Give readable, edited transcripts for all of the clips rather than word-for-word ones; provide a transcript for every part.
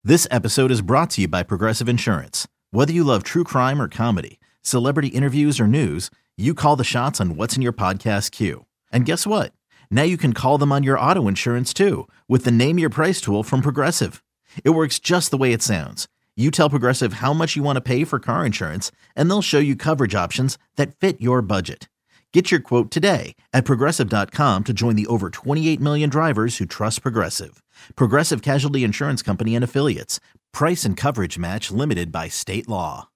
This episode is brought to you by Progressive Insurance. Whether you love true crime or comedy, celebrity interviews or news, you call the shots on what's in your podcast queue. And guess what? Now you can call them on your auto insurance too with the Name Your Price tool from Progressive. It works just the way it sounds. You tell Progressive how much you want to pay for car insurance, and they'll show you coverage options that fit your budget. Get your quote today at Progressive.com to join the over 28 million drivers who trust Progressive. Progressive Casualty Insurance Company and Affiliates. Price and coverage match limited by state law.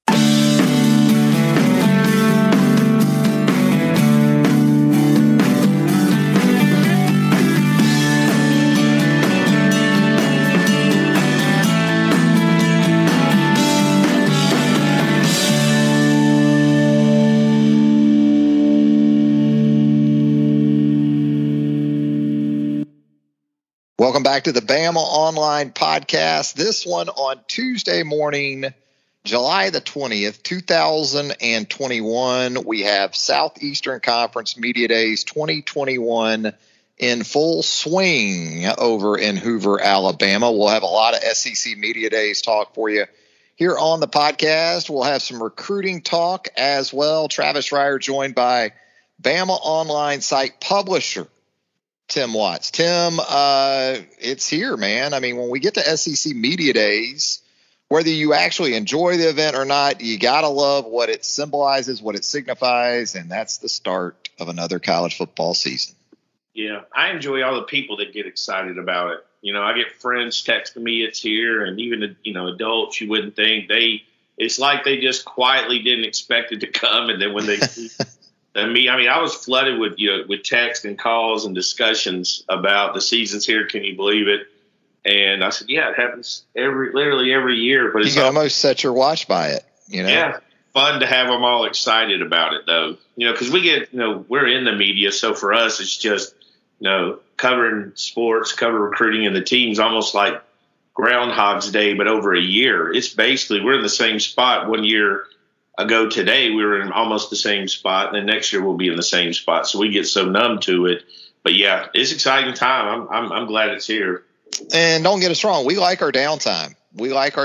Welcome back to the Bama Online Podcast. This one on Tuesday morning, July the 20th, 2021. We have Southeastern Conference Media Days 2021 in full swing over in Hoover, Alabama. We'll have a lot of SEC Media Days talk for you here on the podcast. We'll have some recruiting talk as well. Travis Schreier joined by Bama Online site publisher Tim Watts. Tim, it's here, man. I mean, when we get to SEC Media Days, whether you actually enjoy the event or not, you got to love what it symbolizes, what it signifies, and that's the start of another college football season. Yeah, I enjoy all the people that get excited about it. You know, I get friends texting me it's here, and even, adults, you wouldn't think. It's like they just quietly didn't expect it to come, and then when they I was flooded with text and calls and discussions about the season's here. Can you believe it? And I said, yeah, it happens literally every year. But you can almost set your watch by it. Yeah, fun to have them all excited about it, though. Because we get, we're in the media, so for us, it's just, covering sports, cover recruiting, and the teams almost like Groundhog's Day, but over a year. It's basically we're in the same spot 1 year ago today. We were in almost the same spot, and then next year we'll be in the same spot. So we get so numb to it. But yeah, it's exciting time. I'm glad it's here. And don't get us wrong, we like our downtime. We need our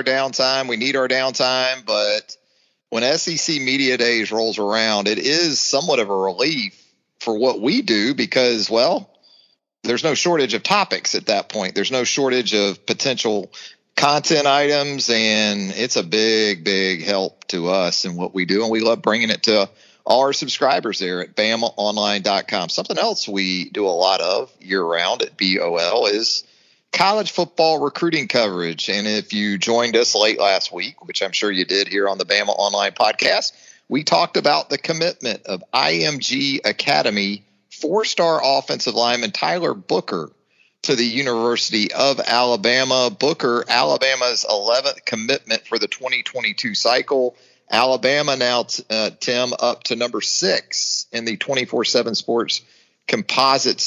downtime. But when SEC Media Days rolls around, it is somewhat of a relief for what we do because, well, there's no shortage of topics at that point. There's no shortage of potential content items, and it's a big, big help to us in what we do, and we love bringing it to all our subscribers there at BamaOnline.com. Something else we do a lot of year-round at BOL is college football recruiting coverage, and if you joined us late last week, which I'm sure you did here on the Bama Online Podcast, we talked about the commitment of IMG Academy four-star offensive lineman Tyler Booker to the University of Alabama. Booker, Alabama's 11th commitment for the 2022 cycle. Alabama now, Tim, up to number 6 in the 24/7 Sports composite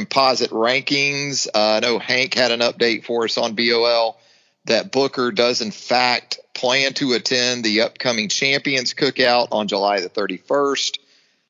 rankings. I know Hank had an update for us on BOL that Booker does, in fact, plan to attend the upcoming Champions Cookout on July the 31st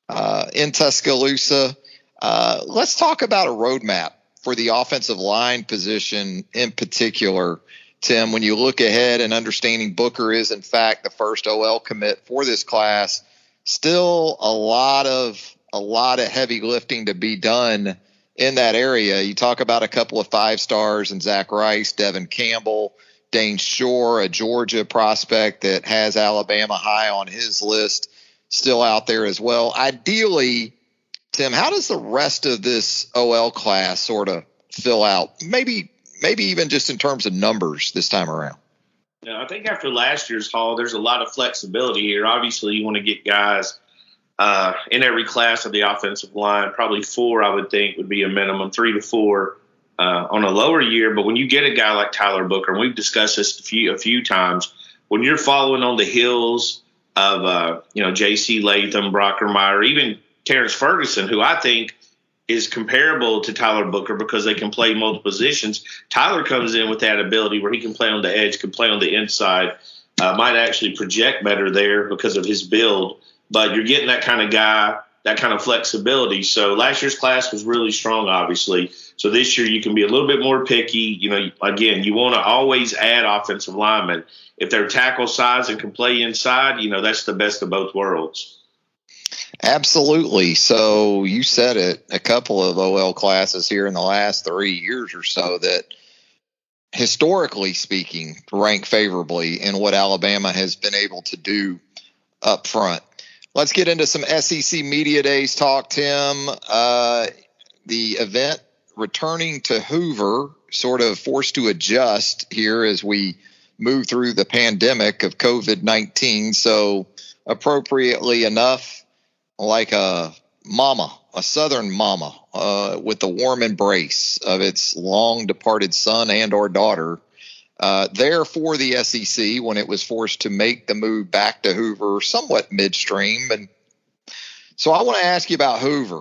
in Tuscaloosa. Let's talk about a roadmap for the offensive line position in particular, Tim. When you look ahead and understanding Booker is, in fact, the first OL commit for this class, still a lot of heavy lifting to be done in that area. You talk about a couple of 5-stars and Zach Rice, Devin Campbell, Dane Shore, a Georgia prospect that has Alabama high on his list, still out there as well. Ideally, Tim, how does the rest of this OL class sort of fill out? Maybe even just in terms of numbers this time around. I think after last year's haul, there's a lot of flexibility here. Obviously, you want to get guys in every class of the offensive line. Probably 4, I would think, would be a minimum, 3 to 4 on a lower year. But when you get a guy like Tyler Booker, and we've discussed this a few times, when you're following on the heels of J.C. Latham, Brockermeyer, even Terrence Ferguson, who I think is comparable to Tyler Booker because they can play multiple positions. Tyler comes in with that ability where he can play on the edge, can play on the inside, might actually project better there because of his build. But you're getting that kind of guy that kind of flexibility. So last year's class was really strong, obviously. So this year you can be a little bit more picky. Again, you want to always add offensive linemen. If they're tackle size and can play inside, that's the best of both worlds. Absolutely. So you said it, a couple of OL classes here in the last 3 years or so that, historically speaking, rank favorably in what Alabama has been able to do up front. Let's get into some SEC Media Days talk, Tim. The event returning to Hoover, sort of forced to adjust here as we move through the pandemic of COVID-19. So appropriately enough, like a Southern mama, with the warm embrace of its long departed son and or daughter, there for the SEC when it was forced to make the move back to Hoover somewhat midstream. And so I want to ask you about Hoover.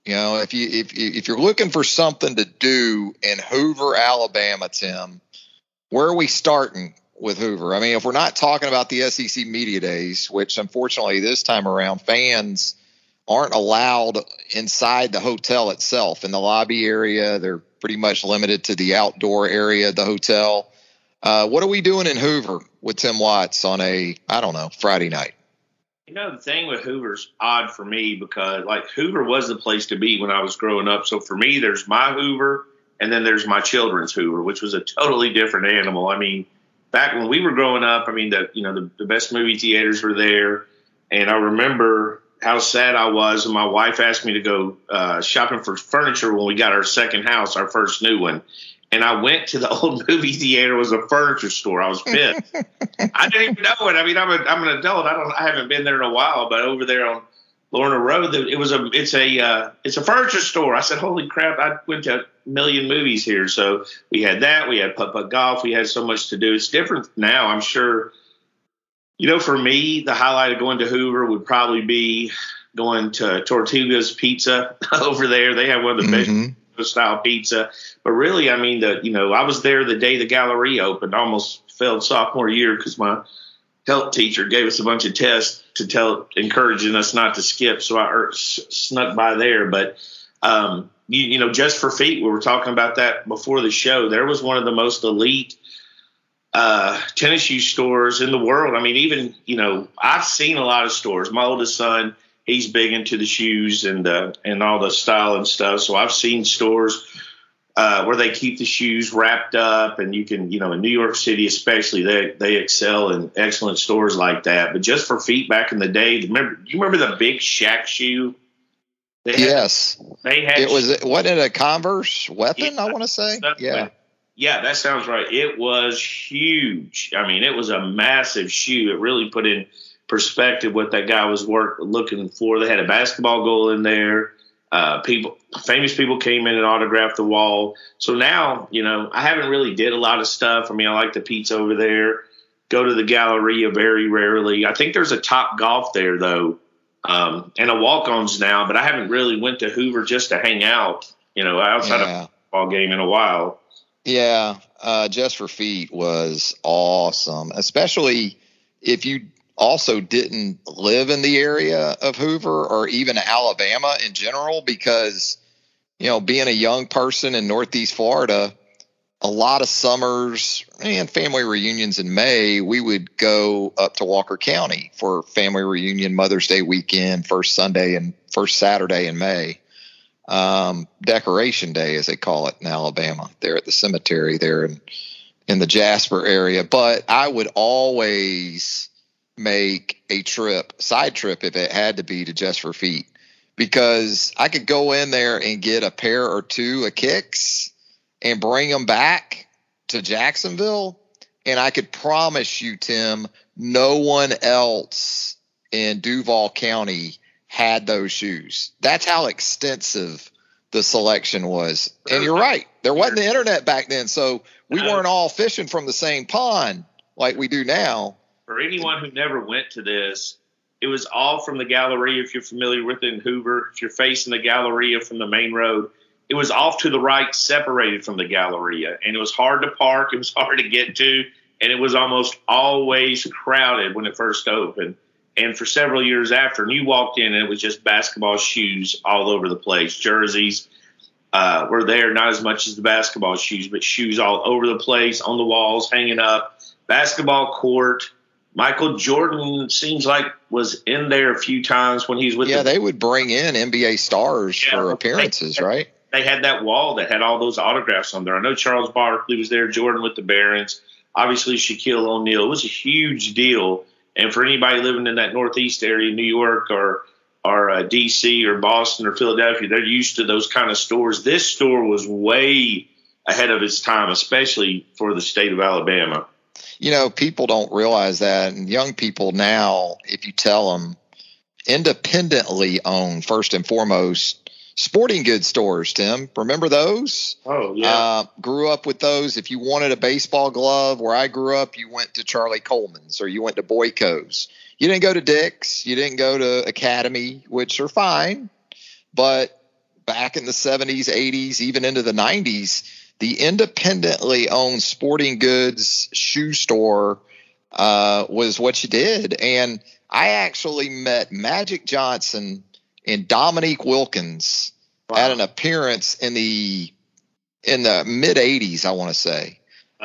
If you're looking for something to do in Hoover, Alabama, Tim, where are we starting with Hoover? I mean, if we're not talking about the SEC Media Days, which unfortunately this time around fans aren't allowed inside the hotel itself in the lobby area. They're pretty much limited to the outdoor area of the hotel. What are we doing in Hoover with Tim Watts on Friday night? The thing with Hoover's odd for me because Hoover was the place to be when I was growing up. So for me, there's my Hoover and then there's my children's Hoover, which was a totally different animal. I mean, back when we were growing up, the best movie theaters were there. And I remember how sad I was when my wife asked me to go shopping for furniture when we got our second house, our first new one. And I went to the old movie theater. It was a furniture store. I was pissed. I didn't even know it. I mean, I'm an adult. I haven't been there in a while, but over there on Lorna Road, it's a furniture store. I said, holy crap. I went to a million movies here. So we had that. We had putt-putt golf. We had so much to do. It's different now, I'm sure. For me, the highlight of going to Hoover would probably be going to Tortuga's Pizza over there. They have one of the best style pizza. But really, I was there the day the Galleria opened. I almost failed sophomore year because my health teacher gave us a bunch of tests encouraging us not to skip. So I snuck by there. But, Just for Feet, we were talking about that before the show. There was one of the most elite tennis shoe stores in the world. I mean, even, I've seen a lot of stores. My oldest son, he's big into the shoes and all the style and stuff. So I've seen stores where they keep the shoes wrapped up, and you can, in New York City especially, they excel in excellent stores like that. But Just for Feet back in the day, do you remember the big Shaq shoe? Yes. Wasn't it a Converse Weapon, I want to say? Yeah. Yeah, that sounds right. It was huge. I mean, it was a massive shoe. It really put in perspective what that guy was looking for. They had a basketball goal in there. Famous people came in and autographed the wall. So now, I haven't really did a lot of stuff. I mean, I like the pizza over there. Go to the Galleria very rarely. I think there's a Top Golf there, though, and a Walk-Ons now. But I haven't really went to Hoover just to hang out, outside of a football game in a while. Yeah, Just for Feet was awesome, especially if you also didn't live in the area of Hoover or even Alabama in general, because, being a young person in Northeast Florida, a lot of summers and family reunions in May, we would go up to Walker County for family reunion, Mother's Day weekend, first Saturday in May. Decoration Day, as they call it in Alabama, there at the cemetery there in the Jasper area. But I would always make a side trip if it had to be, to Just for Feet, because I could go in there and get a pair or two of kicks and bring them back to Jacksonville. And I could promise you, Tim, no one else in Duval County had those shoes. That's how extensive the selection was. And you're right. There wasn't the internet back then. So we weren't all fishing from the same pond like we do now. For anyone who never went to this, it was all from the Galleria. If you're familiar with it in Hoover, if you're facing the Galleria from the main road, it was off to the right, separated from the Galleria. And it was hard to park. It was hard to get to. And it was almost always crowded when it first opened. and for several years after, and you walked in and it was just basketball shoes all over the place. Jerseys were there, not as much as the basketball shoes, but shoes all over the place, on the walls, hanging up. Basketball court. Michael Jordan seems like was in there a few times when he was with they would bring in NBA stars for appearances, right? They had that wall that had all those autographs on there. I know Charles Barkley was there, Jordan with the Barons, obviously Shaquille O'Neal. It was a huge deal. And for anybody living in that Northeast area, New York or D.C. or Boston or Philadelphia, they're used to those kind of stores. This store was way ahead of its time, especially for the state of Alabama. You know, people don't realize that. And young people now, if you tell them, independently owned, first and foremost, sporting goods stores, Tim. Remember those? Oh, yeah. Grew up with those. If you wanted a baseball glove, where I grew up, you went to Charlie Coleman's or you went to Boyko's. You didn't go to Dick's. You didn't go to Academy, which are fine. But back in the 70s, 80s, even into the 90s, the independently owned sporting goods shoe store was what you did. And I actually met Magic Johnson and Dominique Wilkins at an appearance in the mid 80s, I want to say,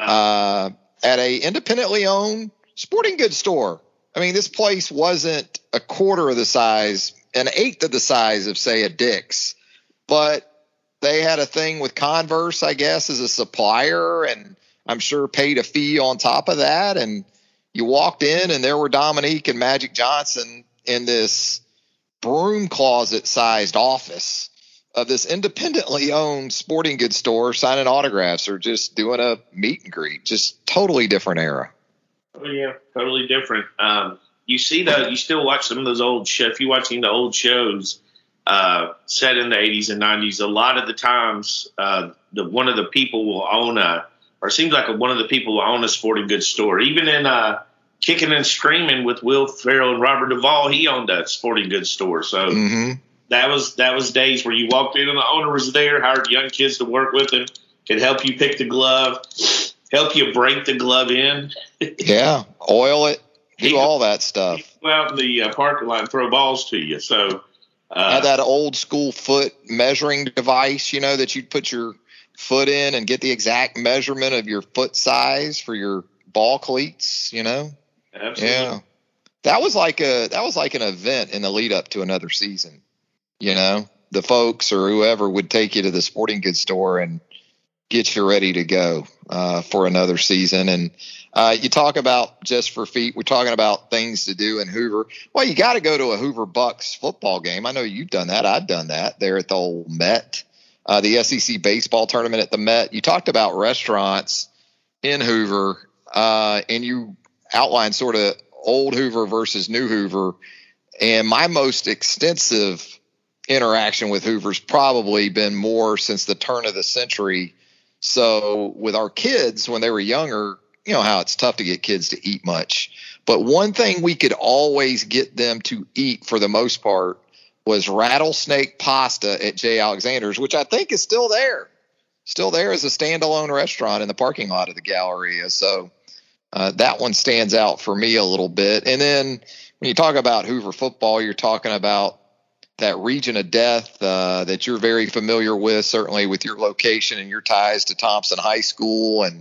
at a independently owned sporting goods store. I mean, this place wasn't a quarter of the size, an eighth of the size of, say, a Dick's, but they had a thing with Converse, I guess, as a supplier, and I'm sure paid a fee on top of that. And you walked in and there were Dominique and Magic Johnson in this broom closet sized office of this independently owned sporting goods store, signing autographs or just doing a meet and greet. Just totally different era. Oh yeah, totally different. You see you still watch some of those old shows. If you're watching the old shows set in the 80s and 90s, a lot of the times one of the people will own one of the people will own a sporting goods store. Even in Kicking and Screaming with Will Ferrell and Robert Duvall, he owned a sporting goods store. So that was days where you walked in and the owner was there, hired young kids to work with him, could help you pick the glove, help you break the glove in. Yeah, oil it, do all that stuff. Go out in the parking lot and throw balls to you. So had that old school foot measuring device, you know, that you'd put your foot in and get the exact measurement of your foot size for your ball cleats, you know. Absolutely. Yeah. That was like an event in the lead up to another season. You know, the folks or whoever would take you to the sporting goods store and get you ready to go for another season. And you talk about Just for Feet. We're talking about things to do in Hoover. Well, you got to go to a Hoover Bucks football game. I know you've done that. I've done that there at the old Met, the SEC baseball tournament at the Met. You talked about restaurants in Hoover, and you outlined sort of old Hoover versus new Hoover. And my most extensive interaction with Hoover's probably been more since the turn of the century. So with our kids, when they were younger, you know how it's tough to get kids to eat much. But one thing we could always get them to eat for the most part was rattlesnake pasta at J. Alexander's, which I think is still there as a standalone restaurant in the parking lot of the Galleria. So that one stands out for me a little bit. And then when you talk about Hoover football, you're talking about that region of death that you're very familiar with, certainly with your location and your ties to Thompson High School. And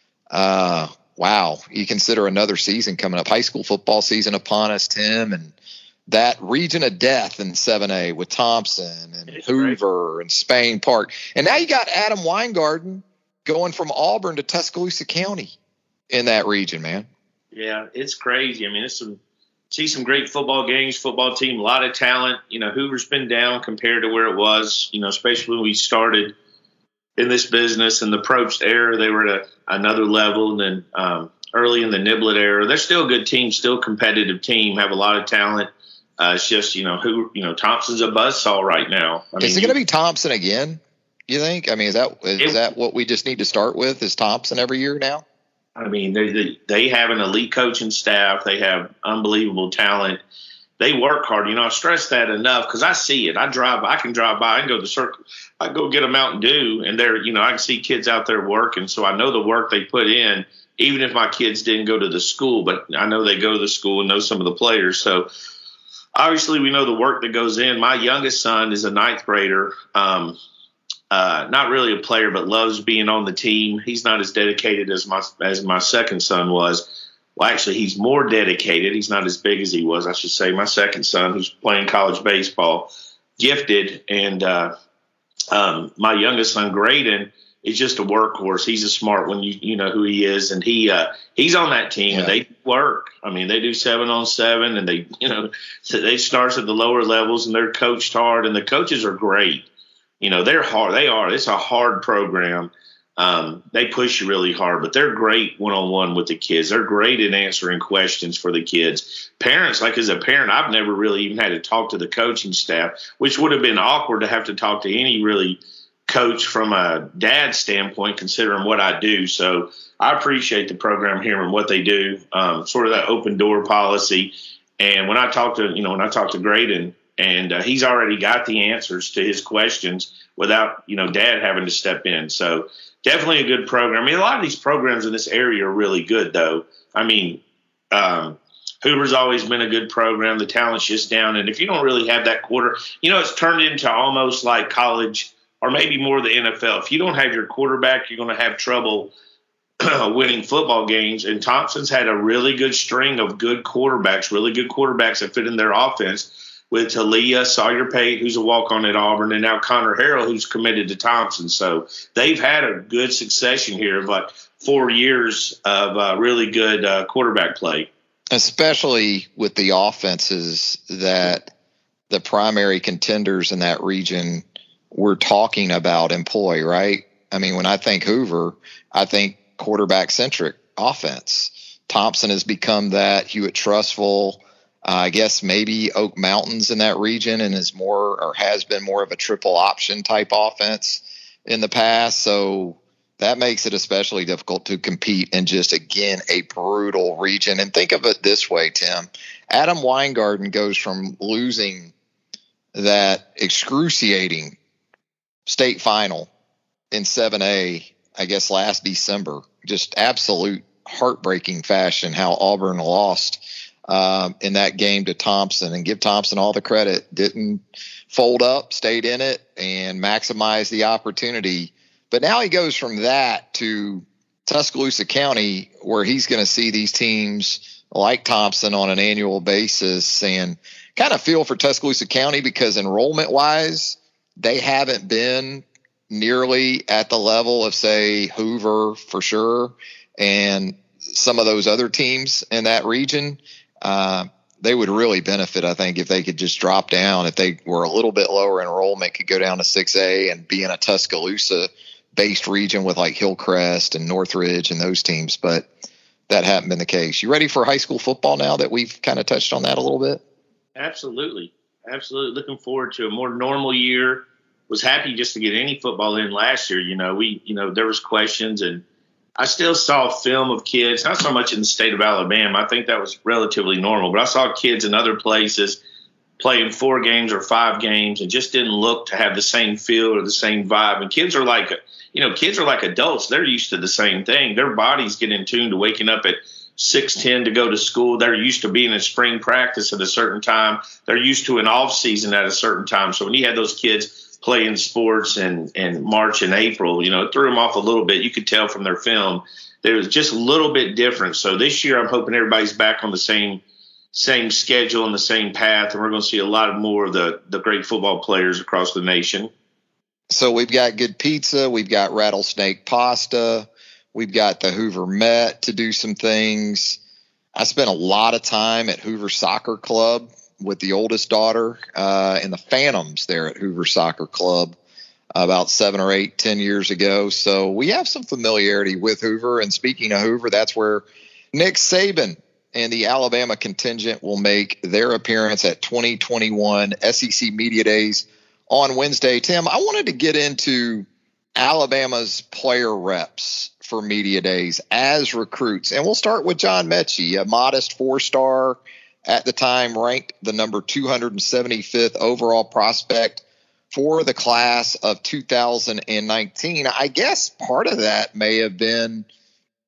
wow, you consider another season coming up, high school football season upon us, Tim, and that region of death in 7A with Thompson and Hoover and Spain Park. And now you got Adam Weingarten going from Auburn to Tuscaloosa County in that region, man. Yeah, it's crazy. I mean, see some great football games, football team, a lot of talent. You know, Hoover's been down compared to where it was, you know, especially when we started in this business in the Probst era. They were at another level. And then early in the Niblett era, they're still a good team, still a competitive team, have a lot of talent. It's just, Thompson's a buzzsaw right now. Is it going to be Thompson again, you think? I mean, is that what we just need to start with, is Thompson every year now? I memean, they have an elite coaching staff. They have unbelievable talent. They work hard. You know, I stress that enough because I see it. I can drive by. I can go to the circle. I go get a Mountain Dew, and I can see kids out there working. So I know the work they put in. even if my kids didn't go to the school, but I know they go to the school and know some of the players. So obviously we know the work that goes in. My youngest son is a ninth grader. Not really a player, but loves being on the team. He's not as dedicated as my second son was. Well, actually, he's more dedicated. He's not as big as he was, I should say. My second son, who's playing college baseball, gifted, and my youngest son, Graydon, is just a workhorse. He's a smart one. You know who he is, and he's on that team. Yeah. And they work. I mean, they do 7-on-7, and they start at the lower levels, and they're coached hard, and the coaches are great. They're hard. They are. It's a hard program. They push you really hard, but they're great one-on-one with the kids. They're great at answering questions for the kids. Parents, like as a parent, I've never really even had to talk to the coaching staff, which would have been awkward to have to talk to any really coach from a dad standpoint, considering what I do. So I appreciate the program here and what they do, sort of that open door policy. And when I talk to Graydon, and he's already got the answers to his questions without, dad having to step in. So definitely a good program. I mean, a lot of these programs in this area are really good, though. I mean, Hoover's always been a good program. The talent's just down. And if you don't really have that quarter, it's turned into almost like college or maybe more the NFL. If you don't have your quarterback, you're going to have trouble winning football games. And Thompson's had a really good string of good quarterbacks that fit in their offense, with Talia Sawyer-Pate, who's a walk-on at Auburn, and now Connor Harrell, who's committed to Thompson. So they've had a good succession here of like 4 years of really good quarterback play. Especially with the offenses that the primary contenders in that region we're talking about employ, right? I mean, when I think Hoover, I think quarterback-centric offense. Thompson has become that. Hewitt-Trussville, I guess maybe Oak Mountain's in that region and is more or has been more of a triple option type offense in the past. So that makes it especially difficult to compete in just, again, a brutal region. And think of it this way, Tim. Adam Weingarten goes from losing that excruciating state final in 7A, I guess last December, just absolute heartbreaking fashion how Auburn lost in that game to Thompson, and give Thompson all the credit. Didn't fold up, stayed in it, and maximized the opportunity. But now he goes from that to Tuscaloosa County, where he's going to see these teams like Thompson on an annual basis, and kind of feel for Tuscaloosa County because enrollment-wise, they haven't been nearly at the level of, say, Hoover for sure, and some of those other teams in that region. They would really benefit, I think, if they could just drop down. If they were a little bit lower enrollment, could go down to 6A and be in a Tuscaloosa-based region with like Hillcrest and Northridge and those teams. But that hasn't been the case. You ready for high school football now that we've kind of touched on that a little bit? Absolutely. Looking forward to a more normal year. Was happy just to get any football in last year. There was questions, and I still saw film of kids, not so much in the state of Alabama. I think that was relatively normal, but I saw kids in other places playing 4 games or 5 games and just didn't look to have the same feel or the same vibe. And kids are like adults. They're used to the same thing. Their bodies get in tune to waking up at 6:10 to go to school. They're used to being in spring practice at a certain time. They're used to an off season at a certain time. So when you had those kids playing sports in March and April, it threw them off a little bit. You could tell from their film that it was just a little bit different. So this year I'm hoping everybody's back on the same schedule and the same path, and we're going to see a lot more of the great football players across the nation. So we've got good pizza. We've got rattlesnake pasta. We've got the Hoover Met to do some things. I spent a lot of time at Hoover Soccer Club with the oldest daughter and the Phantoms there at Hoover Soccer Club about 7 or 8, 10 years ago. So we have some familiarity with Hoover. And speaking of Hoover, that's where Nick Saban and the Alabama contingent will make their appearance at 2021 SEC Media Days on Wednesday. Tim, I wanted to get into Alabama's player reps for Media Days as recruits. And we'll start with John Mechie, a modest 4-star at the time, ranked the number 275th overall prospect for the class of 2019. I guess part of that may have been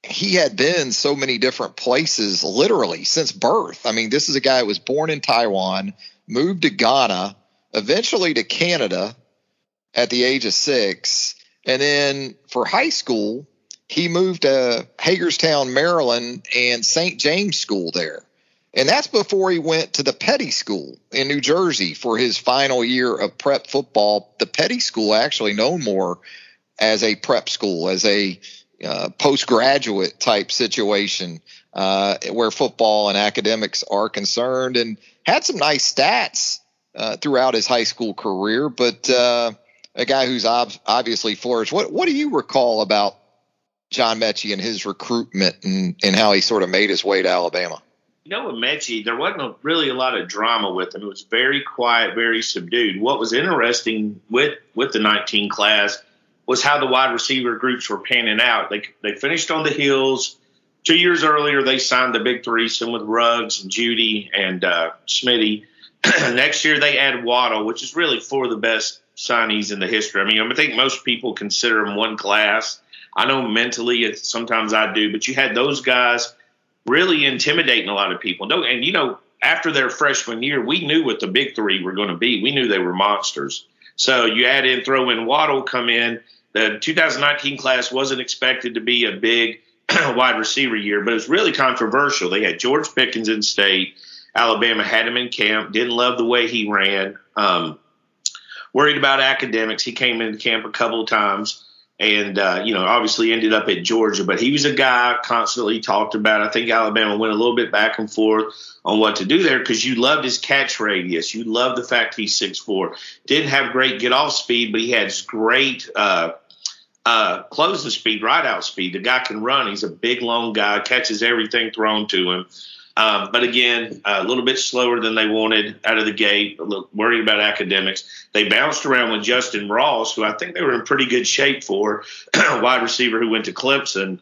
he had been so many different places literally since birth. I mean, this is a guy who was born in Taiwan, moved to Ghana, eventually to Canada at the age of 6. And then for high school, he moved to Hagerstown, Maryland, and St. James School there. And that's before he went to the Petty School in New Jersey for his final year of prep football. The Petty School actually known more as a prep school, as a postgraduate type situation where football and academics are concerned, and had some nice stats throughout his high school career, but a guy who's obviously flourished. What do you recall about John Metchie and his recruitment and how he sort of made his way to Alabama? You know, with Metchie, there wasn't really a lot of drama with him. It was very quiet, very subdued. What was interesting with the 19 class was how the wide receiver groups were panning out. They finished on the heels. 2 years earlier, they signed the big threesome with Ruggs and Judy and Smitty. Next year, they add Waddle, which is really 4 of the best signees in the history. I mean, I think most people consider them one class. I know mentally, sometimes I do, but you had those guys really intimidating a lot of people. And, you know, after their freshman year, we knew what the big 3 were going to be. We knew they were monsters. So you throw in Waddle, come in. The 2019 class wasn't expected to be a big wide receiver year, but it was really controversial. They had George Pickens in state. Alabama had him in camp, didn't love the way he ran, worried about academics. He came into camp a couple of times and, obviously ended up at Georgia. But he was a guy constantly talked about. I think Alabama went a little bit back and forth on what to do there because you loved his catch radius. You loved the fact he's 6'4". Didn't have great get-off speed, but he had great closing speed, right-out speed. The guy can run. He's a big, long guy, catches everything thrown to him. But again, a little bit slower than they wanted out of the gate, a little worried about academics. They bounced around with Justin Ross, who I think they were in pretty good shape for, a wide receiver who went to Clemson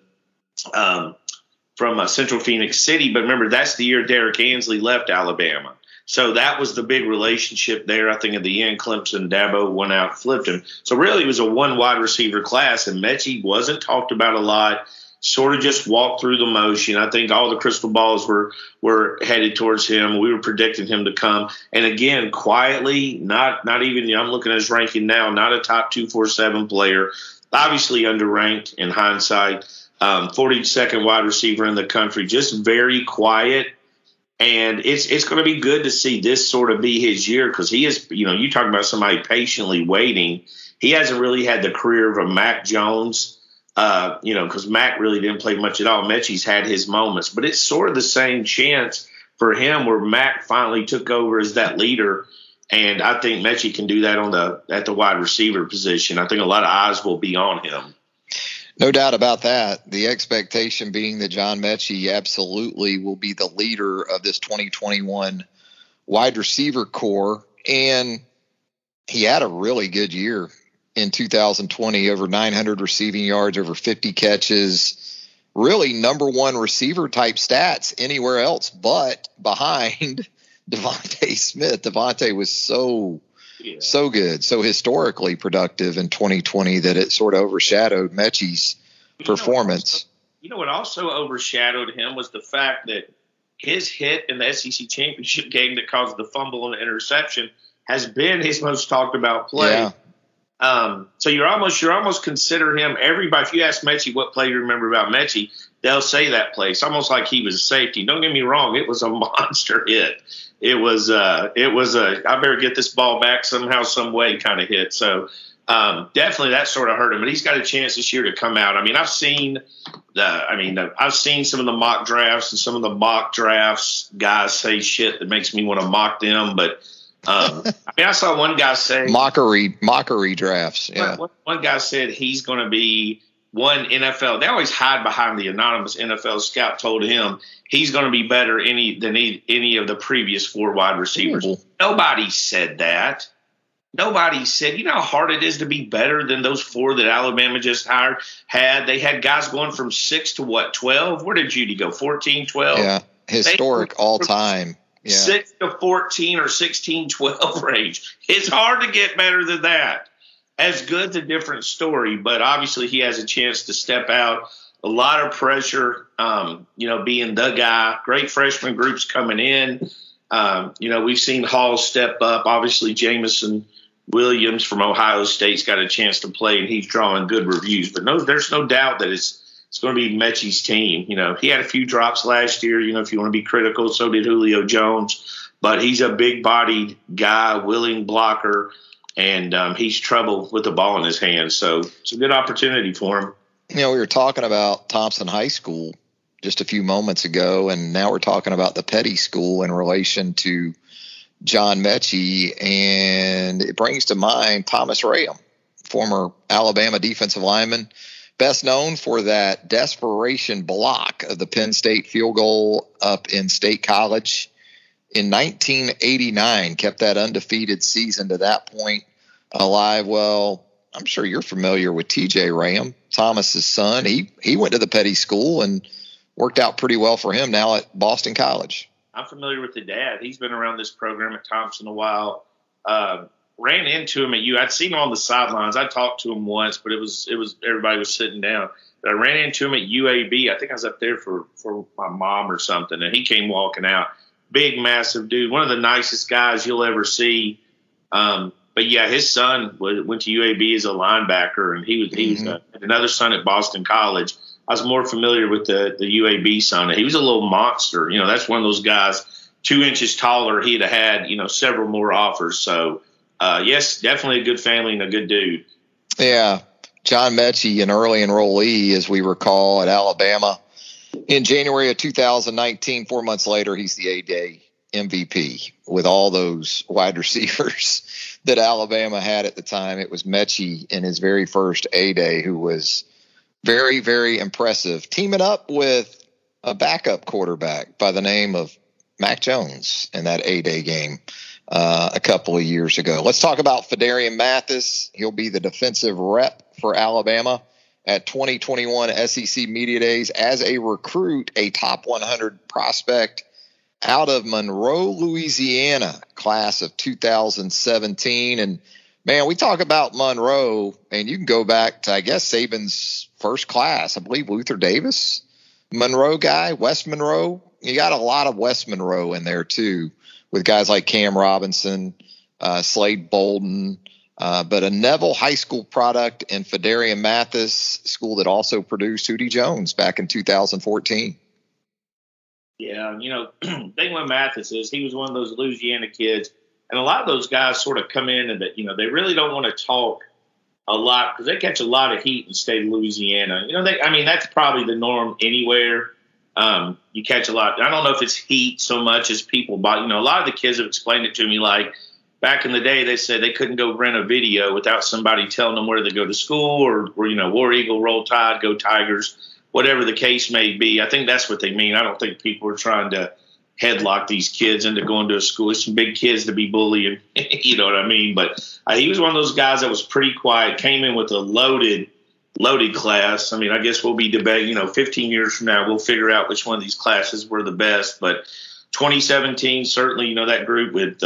from Central Phoenix City. But remember, that's the year Derrick Ansley left Alabama. So that was the big relationship there. I think at the end, Clemson, Dabo went out, flipped him. So really it was a one wide receiver class, and Metchie wasn't talked about a lot. Sort of just walked through the motion. I think all the crystal balls were headed towards him. We were predicting him to come. And again, quietly, not even, I'm looking at his ranking now, not a top 247 player, obviously underranked in hindsight, 42nd wide receiver in the country, just very quiet. And it's going to be good to see this sort of be his year because he is, you talk about somebody patiently waiting. He hasn't really had the career of a Mac Jones. Because Mac really didn't play much at all. Metchie's had his moments, but it's sort of the same chance for him where Mac finally took over as that leader. And I think Metchie can do that at the wide receiver position. I think a lot of eyes will be on him. No doubt about that. The expectation being that John Metchie absolutely will be the leader of this 2021 wide receiver core. And he had a really good year in 2020, over 900 receiving yards, over 50 catches, really number one receiver type stats anywhere else but behind Devontae Smith. Devontae was so good, so historically productive in 2020 that it sort of overshadowed Metchie's performance. What also overshadowed him was the fact that his hit in the SEC championship game that caused the fumble and the interception has been his most talked about play. Yeah. So you're almost consider him everybody. If you ask Metchie what play you remember about Metchie, they'll say that play. It's almost like he was a safety. Don't get me wrong. It was a monster hit. It was a I better get this ball back somehow, some way kind of hit. So, definitely that sort of hurt him, but he's got a chance this year to come out. I mean, I've seen some of the mock drafts and some of the mock drafts guys say shit that makes me want to mock them, but I saw one guy say mockery drafts. Yeah. One guy said he's going to be one NFL. They always hide behind the anonymous NFL scout told him he's going to be better than any of the previous 4 wide receivers. Mm-hmm. Nobody said that. Nobody said, how hard it is to be better than those 4 that Alabama just hired. They had guys going from 6 to 12? Where did Judy go? 14, 12? Yeah. Historic all time. Yeah. 6 to 14 or 16, 12 range. It's hard to get better than that. As good's a different story, but obviously he has a chance to step out a lot of pressure, being the guy. Great freshman groups coming in. We've seen Hall step up. Obviously, Jamison Williams from Ohio State's got a chance to play, and he's drawing good reviews. But there's no doubt that it's going to be Mechie's team. He had a few drops last year, if you want to be critical. So did Julio Jones. But he's a big-bodied guy, willing blocker, and he's trouble with the ball in his hands. So it's a good opportunity for him. We were talking about Thompson High School just a few moments ago, and now we're talking about the Petty School in relation to John Mechie, and it brings to mind Thomas Rayam, former Alabama defensive lineman, best known for that desperation block of the Penn State field goal up in State College in 1989, kept that undefeated season to that point alive. Well, I'm sure you're familiar with TJ Rayam, Thomas's son. He went to the Petty School and worked out pretty well for him now at Boston College. I'm familiar with the dad. He's been around this program at Thompson a while. Ran into him at I'd seen him on the sidelines. I talked to him once, but it was everybody was sitting down. But I ran into him at UAB. I think I was up there for my mom or something, and he came walking out. Big, massive dude. One of the nicest guys you'll ever see. But yeah, his son went to UAB as a linebacker, and he was another son at Boston College. I was more familiar with the UAB son. He was a little monster. That's one of those guys, 2 inches taller. He'd have had, several more offers. So, yes, definitely a good family and a good dude. Yeah. John Mechie, an early enrollee, as we recall, at Alabama. In January of 2019, 4 months later, he's the A-Day MVP with all those wide receivers that Alabama had at the time. It was Mechie in his very first A-Day who was very, very impressive, teaming up with a backup quarterback by the name of Mac Jones in that A-Day game a couple of years ago. Let's talk about Phidarian Mathis. He'll be the defensive rep for Alabama at 2021 SEC Media Days as a recruit, a top 100 prospect out of Monroe, Louisiana, class of 2017. And man, we talk about Monroe, and you can go back to, I guess, Saban's first class. I believe Luther Davis, Monroe guy, West Monroe. You got a lot of West Monroe in there, too, with guys like Cam Robinson, Slade Bolden, but a Neville High School product and Phidarian Mathis, school that also produced Hootie Jones back in 2014. Yeah, the thing with Mathis is he was one of those Louisiana kids. And a lot of those guys sort of come in and that, they really don't want to talk a lot because they catch a lot of heat in the state of Louisiana. That's probably the norm anywhere. You catch a lot. I don't know if it's heat so much as people, but, a lot of the kids have explained it to me. Like back in the day, they said they couldn't go rent a video without somebody telling them where to go to school or War Eagle, Roll Tide, Go Tigers, whatever the case may be. I think that's what they mean. I don't think people are trying to headlock these kids into going to a school. It's some big kids to be bullying, you know what I mean? But he was one of those guys that was pretty quiet, came in with a loaded class. I guess we'll be debating, 15 years from now, we'll figure out which one of these classes were the best. But 2017, certainly, that group with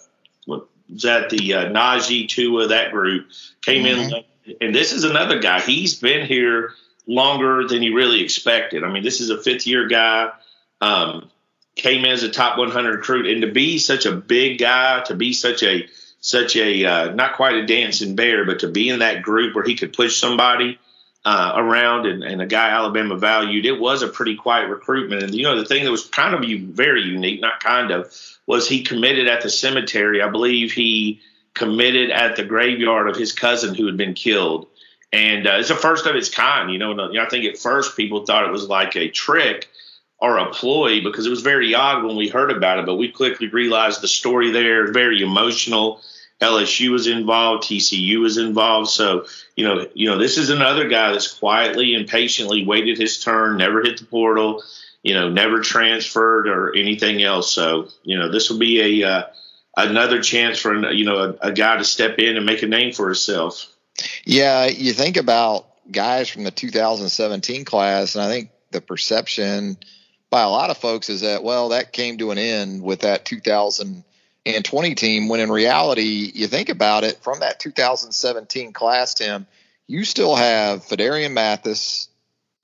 Najee, Tua, that group came in. And this is another guy. He's been here longer than he really expected. This is a fifth-year guy. Came in as a top 100 recruit, and to be such a big guy, to be such a not quite a dancing bear, but to be in that group where he could push somebody around and a guy Alabama valued, it was a pretty quiet recruitment. And, the thing that was kind of very unique, not kind of, was he committed at the cemetery. I believe he committed at the graveyard of his cousin who had been killed. And it's the first of its kind. I think at first people thought it was like a trick or a ploy because it was very odd when we heard about it, but we quickly realized the story there is very emotional. LSU was involved, TCU was involved. So, this is another guy that's quietly and patiently waited his turn, never hit the portal, never transferred or anything else. So, this will be another chance for, a guy to step in and make a name for himself. Yeah, you think about guys from the 2017 class, and I think the perception by a lot of folks is that, well, that came to an end with that 2020 team, when in reality, you think about it, from that 2017 class, Tim, you still have Phidarian Mathis,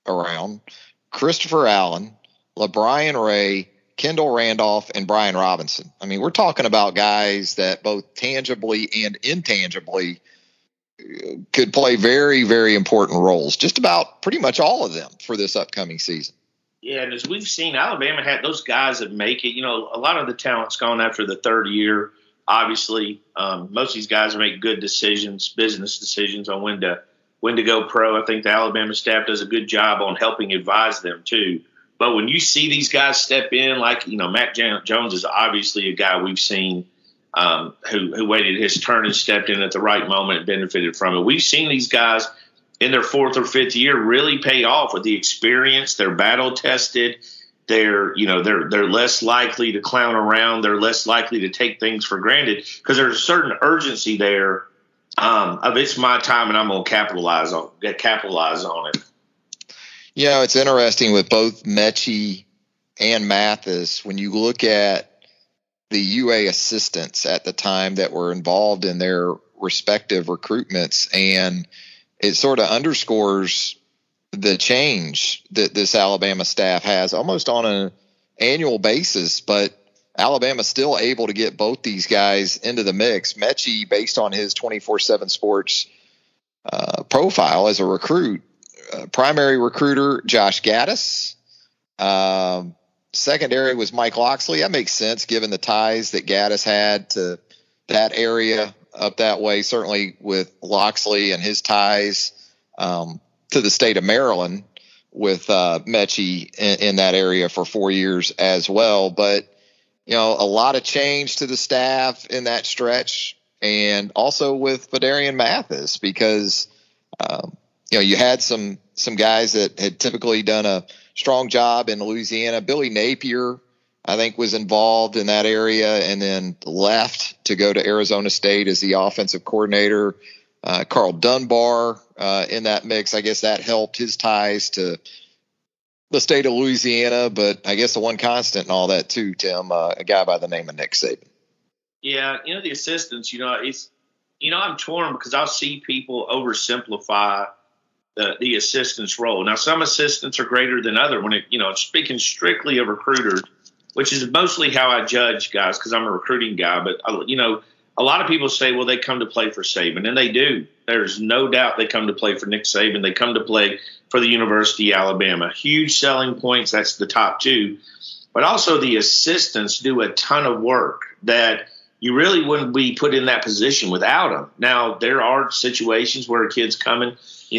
around, Christopher Allen, LaBryan Ray, Kendall Randolph, and Brian Robinson. I mean, we're talking about guys that both tangibly and intangibly could play very, very important roles, just about pretty much all of them for this upcoming season. Yeah, and as we've seen, Alabama had those guys that make it. You know, a lot of the talent's gone after the third year. Obviously, most of these guys make good decisions, business decisions on when to go pro. I think the Alabama staff does a good job on helping advise them too. But when you see these guys step in, like, you know, Mac Jones is obviously a guy we've seen who waited his turn and stepped in at the right moment and benefited from it. We've seen these guys in their fourth or fifth year really pay off with the experience. They're battle tested. They're less likely to clown around. They're less likely to take things for granted because there's a certain urgency there of it's my time and I'm going to capitalize on it. You know, it's interesting with both Mechie and Mathis. When you look at the UA assistants at the time that were involved in their respective recruitments, and it sort of underscores the change that this Alabama staff has almost on an annual basis, but Alabama's still able to get both these guys into the mix. Mechie, based on his 24/7 Sports profile as a recruit, primary recruiter Josh Gaddis, secondary was Mike Loxley. That makes sense given the ties that Gaddis had to that area up that way, certainly with Loxley and his ties to the state of Maryland with Mechie in that area for 4 years as well. But, you know, a lot of change to the staff in that stretch, and also with Phidarian Mathis because, you had some guys that had typically done a strong job in Louisiana. Billy Napier, I think, was involved in that area and then left to go to Arizona State as the offensive coordinator. Carl Dunbar in that mix. I guess that helped his ties to the state of Louisiana. But I guess the one constant in all that too, Tim, a guy by the name of Nick Saban. Yeah, the assistants, I'm torn because I'll see people oversimplify the assistant's role. Now, some assistants are greater than other when speaking strictly of recruiters, which is mostly how I judge guys because I'm a recruiting guy. But, a lot of people say, well, they come to play for Saban, and they do. There's no doubt they come to play for Nick Saban. They come to play for the University of Alabama. Huge selling points. That's the top two. But also the assistants do a ton of work that you really wouldn't be put in that position without them. Now, there are situations where a kid's coming,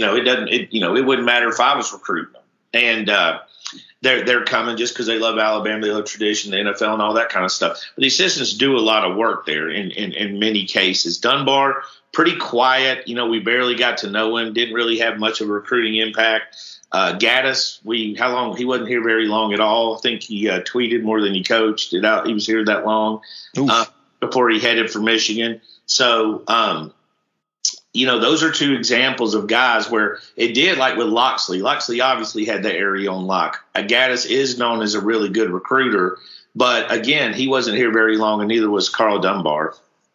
it wouldn't matter if I was recruiting them. And they're coming just because they love Alabama, they love tradition, the NFL, and all that kind of stuff. But the assistants do a lot of work there in many cases. Dunbar, pretty quiet. We barely got to know him, didn't really have much of a recruiting impact. Gaddis, he wasn't here very long at all. I think he tweeted more than he coached. He was here that long before he headed for Michigan. So, those are two examples of guys where it did, like with Loxley. Loxley obviously had that area on lock. Gaddis is known as a really good recruiter, but again, he wasn't here very long, and neither was Carl Dunbar.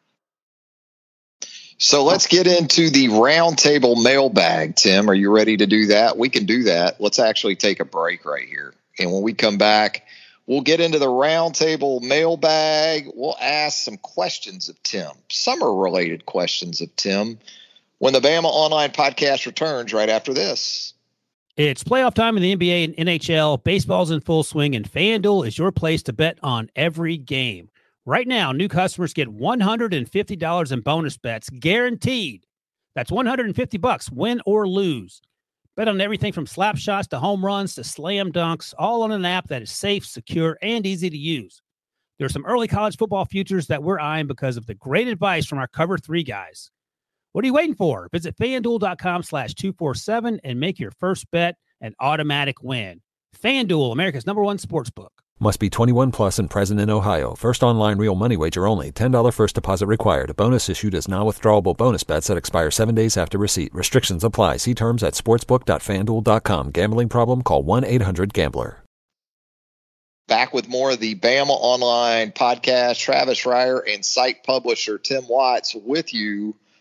So let's get into the roundtable mailbag, Tim. Are you ready to do that? We can do that. Let's actually take a break right here. And when we come back, we'll get into the roundtable mailbag. We'll ask some questions of Tim, summer-related questions of Tim, when the Bama Online Podcast returns right after this. It's playoff time in the NBA and NHL. Baseball's in full swing, and FanDuel is your place to bet on every game. Right now, new customers get $150 in bonus bets guaranteed. That's $150, win or lose. Bet on everything from slap shots to home runs to slam dunks, all on an app that is safe, secure, and easy to use. There are some early college football futures that we're eyeing because of the great advice from our Cover 3 guys. What are you waiting for? Visit FanDuel.com/247 and make your first bet an automatic win. FanDuel, America's #1 sportsbook. Must be 21 plus and present in Ohio. First online real money wager only. $10 first deposit required. Bonus issued as non-withdrawable bonus bets that expire 7 days after receipt. Restrictions apply. See terms at sportsbook.fanduel.com. Gambling problem? Call 1-800-GAMBLER. Back with more of the Bama Online Podcast. Travis Reier and site publisher Tim Watts with you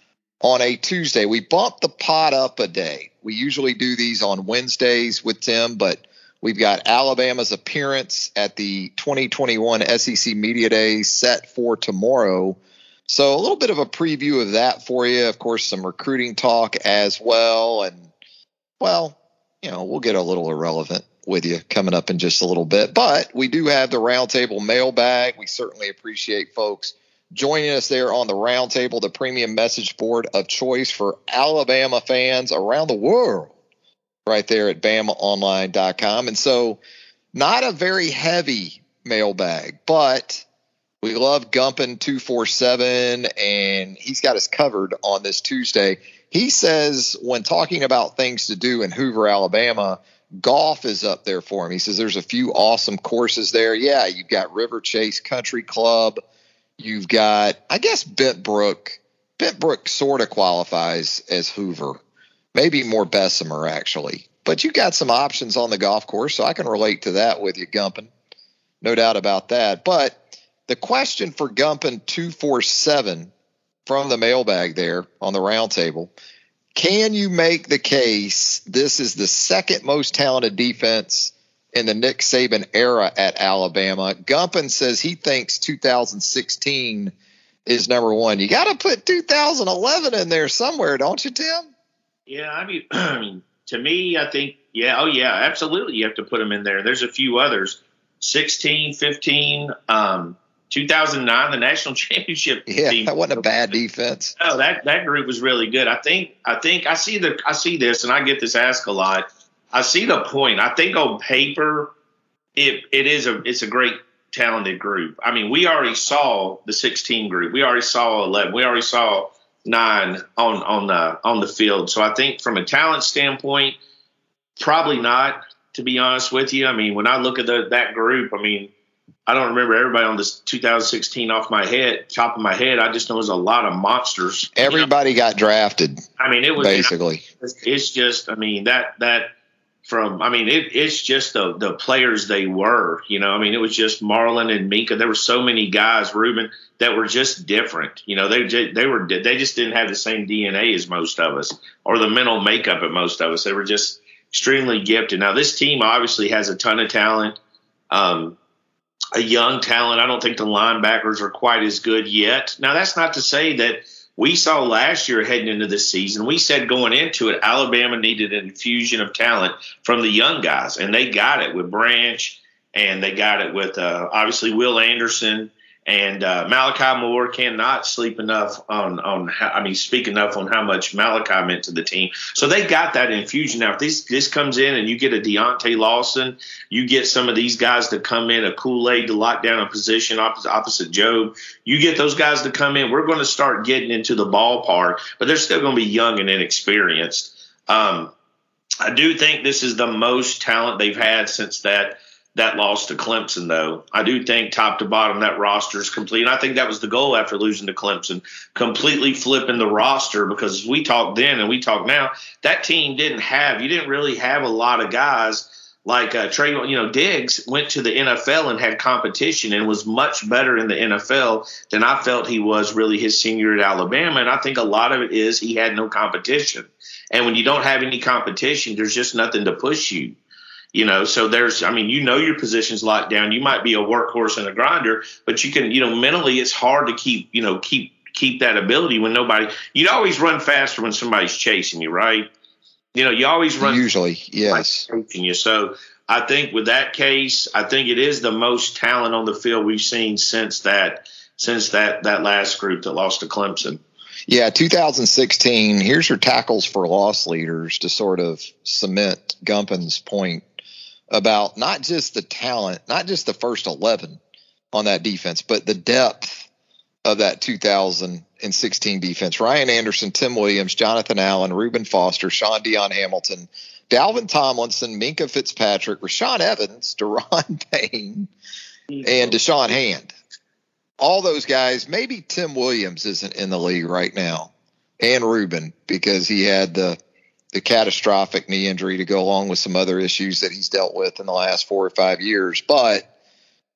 on a Tuesday. We bumped the pod up a day. We usually do these on Wednesdays with Tim, but we've got Alabama's appearance at the 2021 SEC Media Days set for tomorrow. So a little bit of a preview of that for you. Of course, some recruiting talk as well. And, well, we'll get a little irrelevant with you coming up in just a little bit. But we do have the Roundtable mailbag. We certainly appreciate folks joining us there on the Roundtable, the premium message board of choice for Alabama fans around the world, right there at BamaOnline.com. And so not a very heavy mailbag, but we love Gumpin 247, and he's got us covered on this Tuesday. He says when talking about things to do in Hoover, Alabama, golf is up there for him. He says there's a few awesome courses there. Yeah, you've got River Chase Country Club. You've got, I guess, Bent Brook. Bent Brook sort of qualifies as Hoover. Maybe more Bessemer, actually. But you got some options on the golf course, so I can relate to that with you, Gumpin. No doubt about that. But the question for Gumpin 247 from the mailbag there on the Roundtable, can you make the case this is the second most talented defense in the Nick Saban era at Alabama? Gumpin says he thinks 2016 is number one. You got to put 2011 in there somewhere, don't you, Tim? Yeah, I mean, to me, I think, absolutely. You have to put them in there. There's a few others, 16, 15, 2009, the national championship team. That wasn't a bad defense. No, that group was really good. I think I see this, and I get this asked a lot. I see the point. I think on paper, it's a great talented group. I mean, we already saw the 16 group. We already saw 11. We already saw 9 on the field. So I think from a talent standpoint, probably not, to be honest with you. I mean, when I look at that group, I mean, I don't remember everybody on this 2016 off my head, top of my head. I just know there's a lot of monsters. Everybody got drafted. I mean, it was basically. It's just, I mean, it's just the players they were. I mean, it was just Marlon and Minka. There were so many guys, Ruben, that were just different. They just didn't have the same DNA as most of us, or the mental makeup of most of us. They were just extremely gifted. Now, this team obviously has a ton of talent. A young talent. I don't think the linebackers are quite as good yet. Now, that's not to say that we saw last year heading into this season. We said going into it, Alabama needed an infusion of talent from the young guys, and they got it with Branch, and they got it with obviously Will Anderson. And Malachi Moore cannot speak enough on how much Malachi meant to the team. So they got that infusion. Now, if this comes in and you get a Deontay Lawson, you get some of these guys to come in, a Kool-Aid to lock down a position opposite Job. You get those guys to come in. We're going to start getting into the ballpark, but they're still going to be young and inexperienced. I do think this is the most talent they've had since that loss to Clemson, though. I do think top to bottom that roster is complete. And I think that was the goal after losing to Clemson, completely flipping the roster, because we talked then and we talk now, that team you didn't really have a lot of guys like Trayvon. Diggs went to the NFL and had competition and was much better in the NFL than I felt he was really his senior at Alabama. And I think a lot of it is he had no competition. And when you don't have any competition, there's just nothing to push you. So your position's locked down. You might be a workhorse and a grinder, but you can, mentally it's hard to keep that ability when you'd always run faster when somebody's chasing you, right? You always run. Usually, yes. Chasing you. So I think with that case, I think it is the most talent on the field we've seen since that last group that lost to Clemson. Yeah, 2016, here's your tackles for loss leaders to sort of cement Gumpin's point about not just the talent, not just the first 11 on that defense, but the depth of that 2016 defense. Ryan Anderson, Tim Williams, Jonathan Allen, Reuben Foster, Sean Dion Hamilton, Dalvin Tomlinson, Minka Fitzpatrick, Rashaan Evans, Daron Payne, and Deshaun Hand. All those guys, maybe Tim Williams isn't in the league right now, and Reuben, because he had the catastrophic knee injury to go along with some other issues that he's dealt with in the last 4 or 5 years. But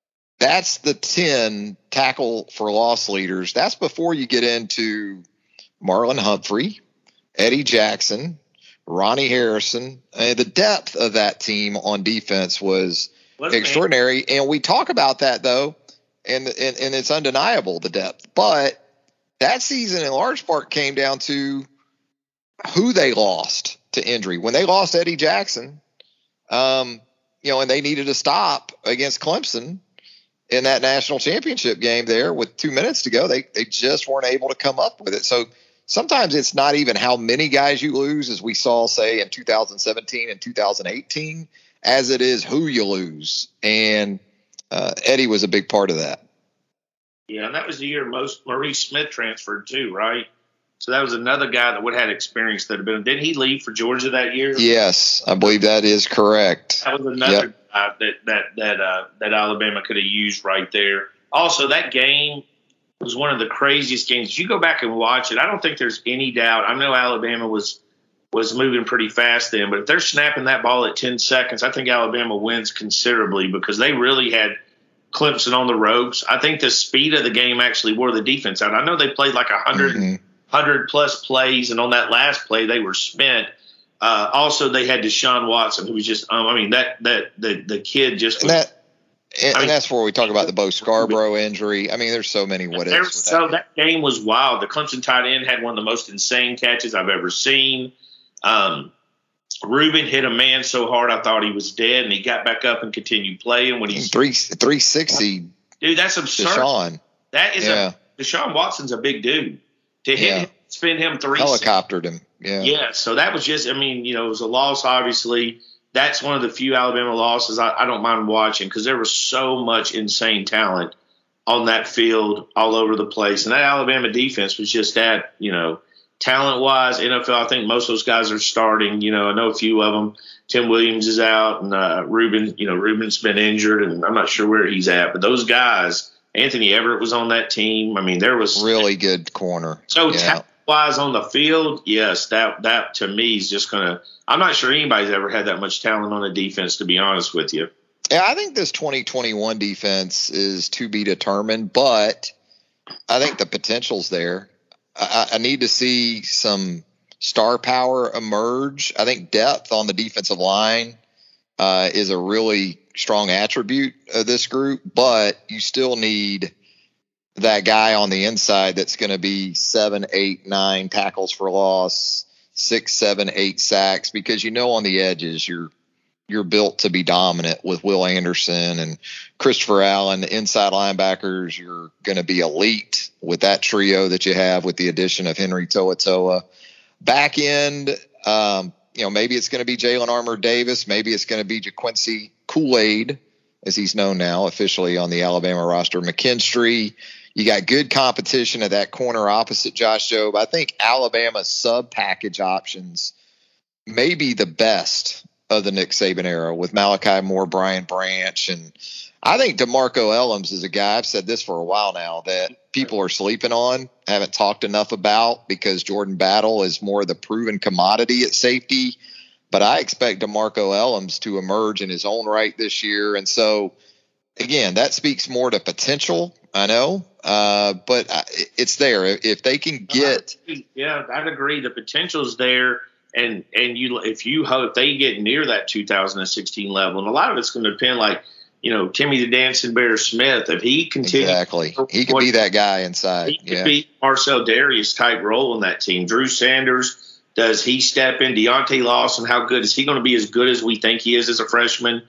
that's the 10 tackle for loss leaders. That's before you get into Marlon Humphrey, Eddie Jackson, Ronnie Harrison. The depth of that team on defense was extraordinary. And we talk about that, though, and it's undeniable, the depth. But that season, in large part, came down to who they lost to injury. When they lost Eddie Jackson, and they needed a stop against Clemson in that national championship game there with 2 minutes to go, they just weren't able to come up with it. So sometimes it's not even how many guys you lose, as we saw, say, in 2017 and 2018, as it is who you lose. And Eddie was a big part of that. Yeah, and that was the year Maurice Smith transferred too, right? So that was another guy that would have had experience that had been. Didn't he leave for Georgia that year? Yes, I believe that is correct. That was another guy that Alabama could have used right there. Also, that game was one of the craziest games. If you go back and watch it, I don't think there's any doubt. I know Alabama was moving pretty fast then, but if they're snapping that ball at 10 seconds, I think Alabama wins considerably because they really had Clemson on the ropes. I think the speed of the game actually wore the defense out. I know they played like 100 plus plays, and on that last play they were spent. Also, they had Deshaun Watson, who was just the kid just. And that's where we talk about the Bo Scarborough injury. I mean, there's so many what ifs. So that game was wild. The Clemson tight end had one of the most insane catches I've ever seen. Reuben hit a man so hard I thought he was dead, and he got back up and continued playing when he's 360. Dude, that's absurd. Deshaun. That is Deshaun Watson's a big dude. To hit him, spin him 360. Helicoptered him. Yeah. So that was just, it was a loss, obviously. That's one of the few Alabama losses I don't mind watching because there was so much insane talent on that field all over the place. And that Alabama defense was just that, talent-wise, NFL, I think most of those guys are starting. I know a few of them. Tim Williams is out, and Reuben's been injured, and I'm not sure where he's at. But those guys, Anthony Everett was on that team. I mean, there was really good corner. So talent-wise on the field, yes, that to me is just going to – I'm not sure anybody's ever had that much talent on the defense, to be honest with you. Yeah, I think this 2021 defense is to be determined, but I think the potential's there. I need to see some star power emerge. I think depth on the defensive line is a really strong attribute of this group, but you still need that guy on the inside that's going to be 7, 8, 9 tackles for loss, 6, 7, 8 sacks, because on the edges you're built to be dominant with Will Anderson and Christopher Allen. The inside linebackers, you're going to be elite with that trio that you have with the addition of Henry To'oTo'o. Back end, maybe it's going to be Jalen Armour-Davis. Maybe it's going to be JaQuincy Kool-Aid, as he's known now officially on the Alabama roster. McKinstry, you got good competition at that corner opposite Josh Jobe. I think Alabama's sub-package options may be the best of the Nick Saban era with Malachi Moore, Brian Branch. And I think DeMarco Ellams is a guy, I've said this for a while now, that people are sleeping on, haven't talked enough about because Jordan Battle is more the proven commodity at safety. But I expect DeMarco Ellams to emerge in his own right this year. And so, again, that speaks more to potential, I know, but it's there. If they can get – Yeah, I'd agree. The potential's there. And if they get near that 2016 level, and a lot of it's going to depend, like, Timmy the Dancing Bear Smith, if he continues. Exactly. He could be that guy inside. He could be Marcel Darius type role in that team. Drew Sanders, does he step in? Deontay Lawson, how good is he going to be? As good as we think he is as a freshman?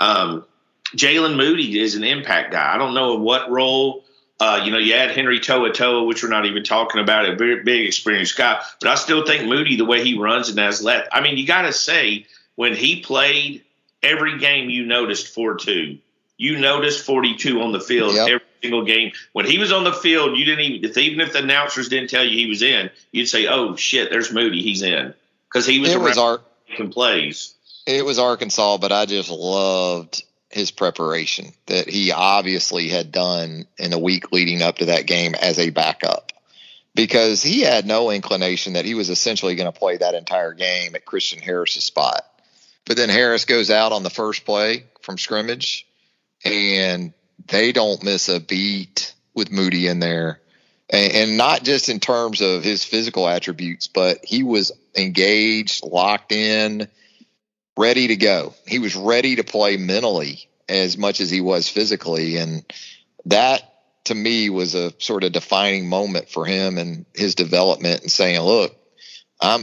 Jalen Moody is an impact guy. I don't know what role. You add Henry To'oTo'o, which we're not even talking about, a very big experienced guy. But I still think Moody, the way he runs and has left. I mean, you got to say, when he played, every game you noticed 4-2. You noticed 42 on the field every single game. When he was on the field, you didn't even if the announcers didn't tell you he was in, you'd say, "Oh shit, there's Moody, he's in," because he was making plays. It was Arkansas, but I just loved his preparation that he obviously had done in the week leading up to that game as a backup, because he had no inclination that he was essentially going to play that entire game at Christian Harris's spot. But then Harris goes out on the first play from scrimmage, and they don't miss a beat with Moody in there. and not just in terms of his physical attributes, but he was engaged, locked in, ready to go. He was ready to play mentally as much as he was physically. And that, to me, was a sort of defining moment for him and his development, and saying, look, I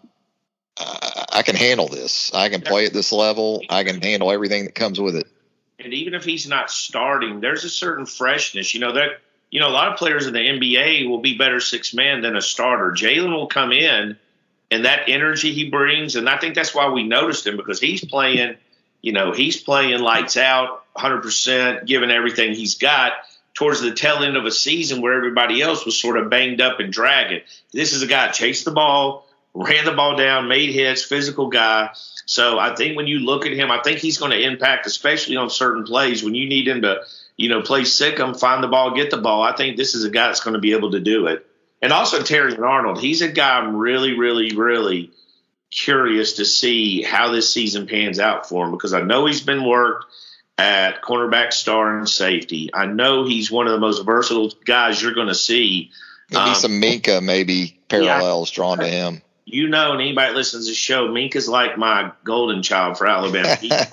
can handle this. I can play at this level. I can handle everything that comes with it. And even if he's not starting, there's a certain freshness, that, a lot of players in the NBA will be better six man than a starter. Jalen will come in, and that energy he brings, and I think that's why we noticed him, because he's playing, he's playing lights out, 100%, giving everything he's got towards the tail end of a season where everybody else was sort of banged up and dragging. This is a guy chased the ball, ran the ball down, made hits, physical guy. So I think when you look at him, I think he's going to impact, especially on certain plays when you need him to, play sick 'em, find the ball, get the ball. I think this is a guy that's going to be able to do it. And also Terrion Arnold, he's a guy I'm really, really, really curious to see how this season pans out for him, because I know he's been worked at cornerback, star, and safety. I know he's one of the most versatile guys you're going to see. There'll be some Minkah maybe parallels drawn to him. And anybody that listens to the show, Minka's like my golden child for Alabama.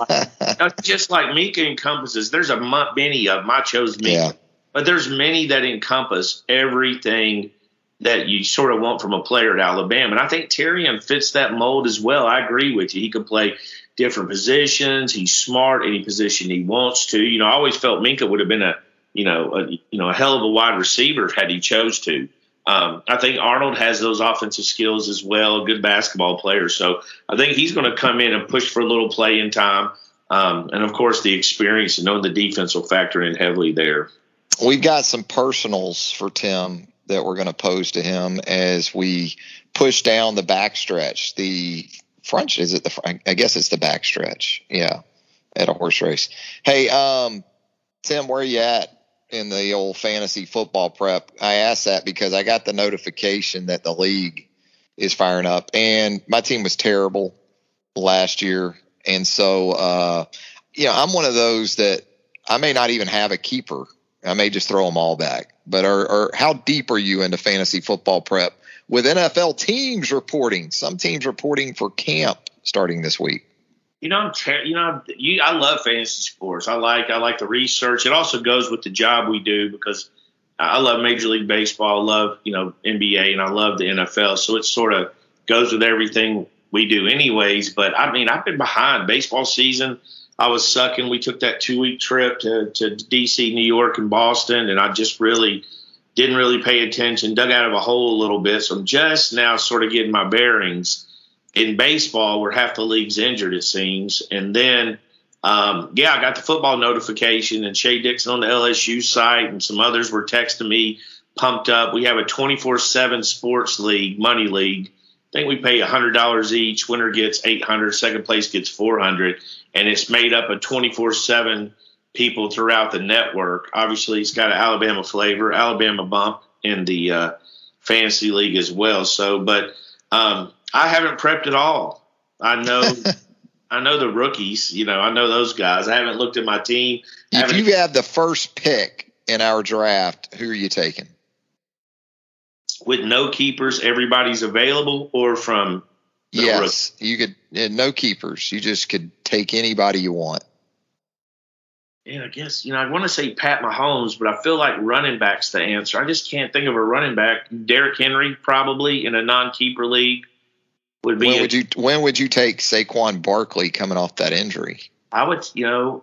Just like Minkah encompasses, there's many of them. I chose Minkah. But there's many that encompass everything that you sort of want from a player at Alabama. And I think Terrion fits that mold as well. I agree with you. He can play different positions. He's smart any position he wants to. I always felt Minkah would have been a hell of a wide receiver had he chose to. I think Arnold has those offensive skills as well, a good basketball player. So I think he's going to come in and push for a little playing time. And, of course, the experience and knowing the defense will factor in heavily there. We've got some personals for Tim that we're going to pose to him as we push down the backstretch. The front, is it the front? I guess it's the backstretch. Yeah, at a horse race. Hey, Tim, where are you at in the old fantasy football prep? I asked that because I got the notification that the league is firing up, and my team was terrible last year. And so, I'm one of those that I may not even have a keeper. I may just throw them all back. But how deep are you into fantasy football prep with NFL teams reporting? Some teams reporting for camp starting this week. I love fantasy sports. I like the research. It also goes with the job we do, because I love Major League Baseball. I love, NBA, and I love the NFL. So it sort of goes with everything we do anyways. But I've been behind baseball season. I was sucking. We took that 2-week trip to DC, New York, and Boston, and I just didn't really pay attention, dug out of a hole a little bit. So I'm just now sort of getting my bearings. In baseball, where half the league's injured, it seems. And then, I got the football notification, and Shea Dixon on the LSU site and some others were texting me, pumped up. We have a 24/7 sports league, money league. I think we pay $100 each. Winner gets $800, second place gets $400, and it's made up of 24/7 people throughout the network. Obviously, it's got an Alabama flavor, Alabama bump in the fantasy league as well. So, but I haven't prepped at all. I know the rookies. I know those guys. I haven't looked at my team. If you have the first pick in our draft, who are you taking? With no keepers, everybody's available, or from yes, you could no keepers. You just could take anybody you want. Yeah, I guess I want to say Pat Mahomes, but I feel like running back's the answer. I just can't think of a running back. Derrick Henry probably in a non-keeper league would be. When would you take Saquon Barkley coming off that injury? I would. Still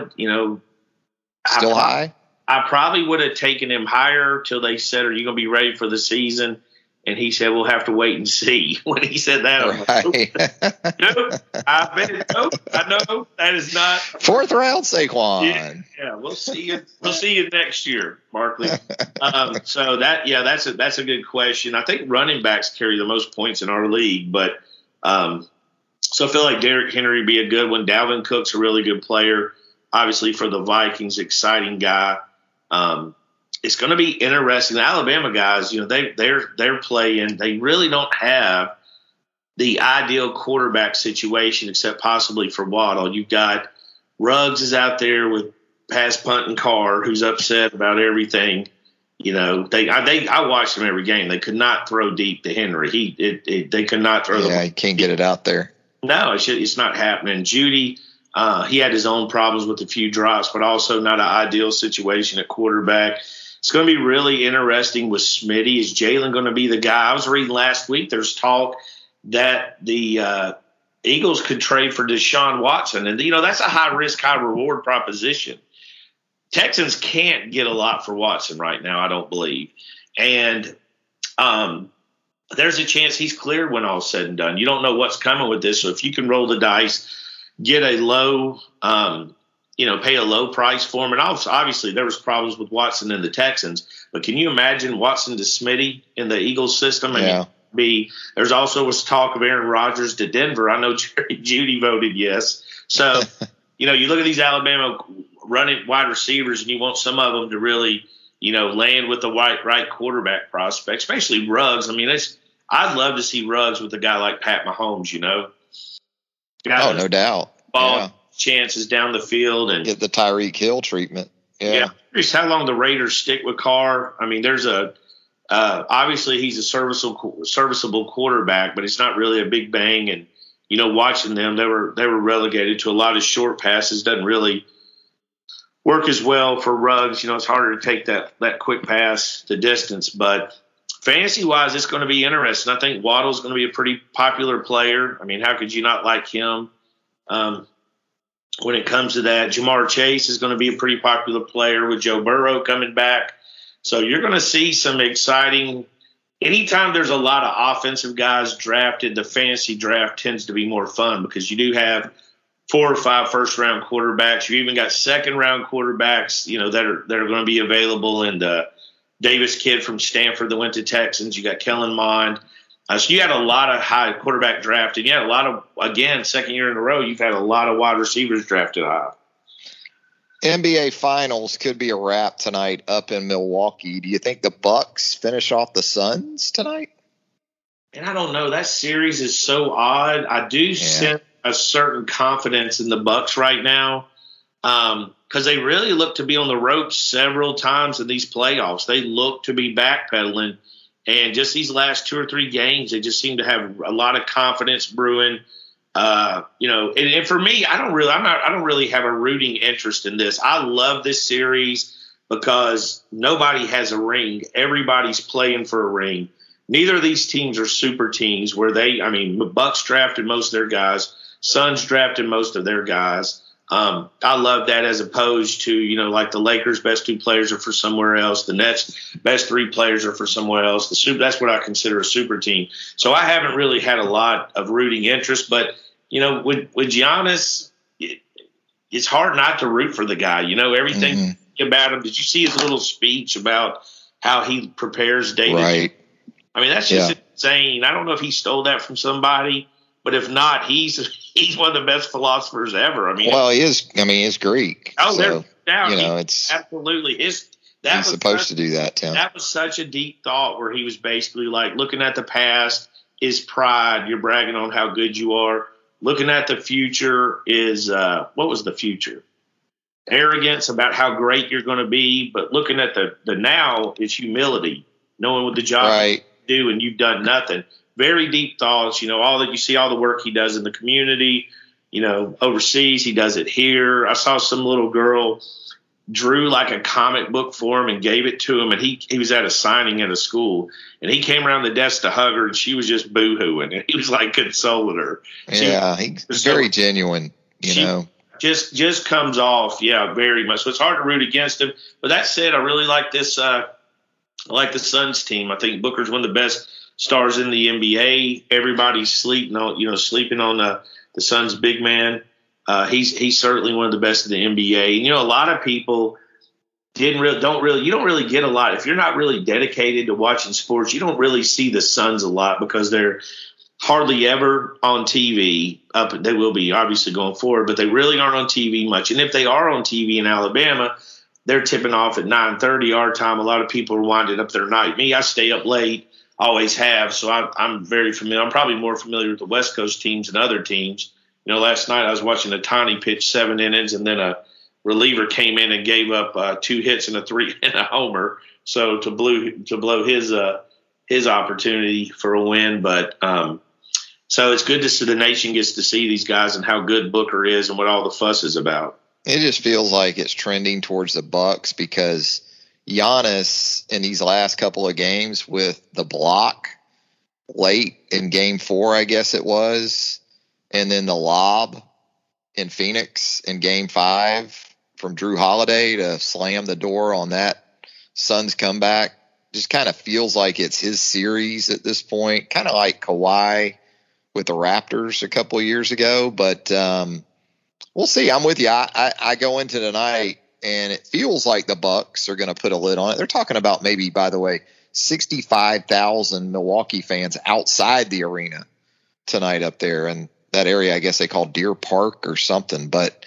high. I probably would have taken him higher till they said, "Are you going to be ready for the season?" And he said, "We'll have to wait and see." When he said that, right. Nope. I know that is not fourth round Saquon. Yeah, we'll see you. We'll see you next year, Barkley. So that's a good question. I think running backs carry the most points in our league, but so I feel like Derrick Henry would be a good one. Dalvin Cook's a really good player, obviously for the Vikings, exciting guy. It's going to be interesting. The Alabama guys, they're playing. They really don't have the ideal quarterback situation, except possibly for Waddle. You've got Ruggs is out there with pass, punt, and Carr, who's upset about everything. I watched them every game. They could not throw deep to Henry. They could not throw. Yeah, he can't get it out there. No, it's not happening. Judy, he had his own problems with a few drops, but also not an ideal situation at quarterback. It's going to be really interesting with Smitty. Is Jalen going to be the guy? I was reading last week, there's talk that the Eagles could trade for Deshaun Watson. And, that's a high-risk, high-reward proposition. Texans can't get a lot for Watson right now, I don't believe. And there's a chance he's cleared when all's said and done. You don't know what's coming with this. So if you can roll the dice, get a low pay a low price for him. And obviously there was problems with Watson and the Texans, but can you imagine Watson to Smitty in the Eagles system? There's also was talk of Aaron Rodgers to Denver. I know Jerry Jeudy voted yes. So, you look at these Alabama running wide receivers and you want some of them to really, land with the right quarterback prospect, especially Ruggs. I'd love to see Ruggs with a guy like Pat Mahomes, no doubt. Ball chances down the field and get the Tyreek Hill treatment. Yeah. Curious how long the Raiders stick with Carr. There's obviously he's a serviceable quarterback, but it's not really a big bang. And, watching them, they were relegated to a lot of short passes. Doesn't really work as well for Ruggs. It's harder to take that quick pass the distance, but fantasy-wise, it's going to be interesting. I think Waddle's going to be a pretty popular player. How could you not like him? When it comes to that, Jamar Chase is going to be a pretty popular player with Joe Burrow coming back. So you're going to see some exciting – anytime there's a lot of offensive guys drafted, the fantasy draft tends to be more fun because you do have 4 or 5 first-round quarterbacks. You even got second-round quarterbacks, that are going to be available. And Davis kid from Stanford that went to Texans. You got Kellen Mond. So you had a lot of high quarterback drafted. You had a lot of, again, second year in a row, you've had a lot of wide receivers drafted high. NBA Finals could be a wrap tonight up in Milwaukee. Do you think the Bucks finish off the Suns tonight? And I don't know. That series is so odd. I do sense a certain confidence in the Bucks right now because they really look to be on the ropes several times in these playoffs. They look to be backpedaling. And just these last 2 or 3 games, they just seem to have a lot of confidence brewing. And for me, I don't really have a rooting interest in this. I love this series because nobody has a ring. Everybody's playing for a ring. Neither of these teams are super teams where the Bucks drafted most of their guys. Suns drafted most of their guys. I love that as opposed to, like the Lakers' best 2 players are for somewhere else. The Nets' best 3 players are for somewhere else. That's what I consider a super team. So I haven't really had a lot of rooting interest. But, with Giannis, it's hard not to root for the guy. Everything about him. Did you see his little speech about how he prepares day to day? Right. That's just insane. I don't know if he stole that from somebody. But if not, he's one of the best philosophers ever. He is. He's Greek. Oh, so, it's absolutely he's supposed to do that, Tim. That was such a deep thought where he was basically like looking at the past is pride. You're bragging on how good you are. Looking at the future is what was the future? Arrogance about how great you're going to be. But looking at the now is humility, knowing what the job you do and you've done nothing. Very deep thoughts, all that you see, all the work he does in the community, overseas, he does it here. I saw some little girl drew like a comic book for him and gave it to him. And he was at a signing at a school and he came around the desk to hug her and she was just boo-hooing. And he was like consoling her. He's very genuine, Just comes off. Yeah, very much. So it's hard to root against him. But that said, I really like this. I like the Suns team. I think Booker's one of the best stars in the NBA. Everybody's sleeping on the Suns' big man. He's certainly one of the best in the NBA. And a lot of people you don't really get a lot if you're not really dedicated to watching sports. You don't really see the Suns a lot because they're hardly ever on TV. They will be obviously going forward, but they really aren't on TV much. And if they are on TV in Alabama, they're tipping off at 9:30 our time. A lot of people are winding up their night. Me, I stay up late. Always have, so I'm very familiar. I'm probably more familiar with the West Coast teams than other teams. Last night I was watching Ohtani pitch 7 innings and then a reliever came in and gave up 2 hits and a 3 and a homer. So to blow his opportunity for a win. But so it's good to see the nation gets to see these guys and how good Booker is and what all the fuss is about. It just feels like it's trending towards the Bucks because Giannis in these last couple of games with the block late in game 4, I guess it was, and then the lob in Phoenix in game 5 from Drew Holiday to slam the door on that Suns comeback, just kind of feels like it's his series at this point, kind of like Kawhi with the Raptors a couple of years ago. But we'll see. I'm with you. I go into tonight, and it feels like the Bucks are going to put a lid on it. They're talking about maybe, by the way, 65,000 Milwaukee fans outside the arena tonight up there. And that area, I guess they call Deer Park or something. But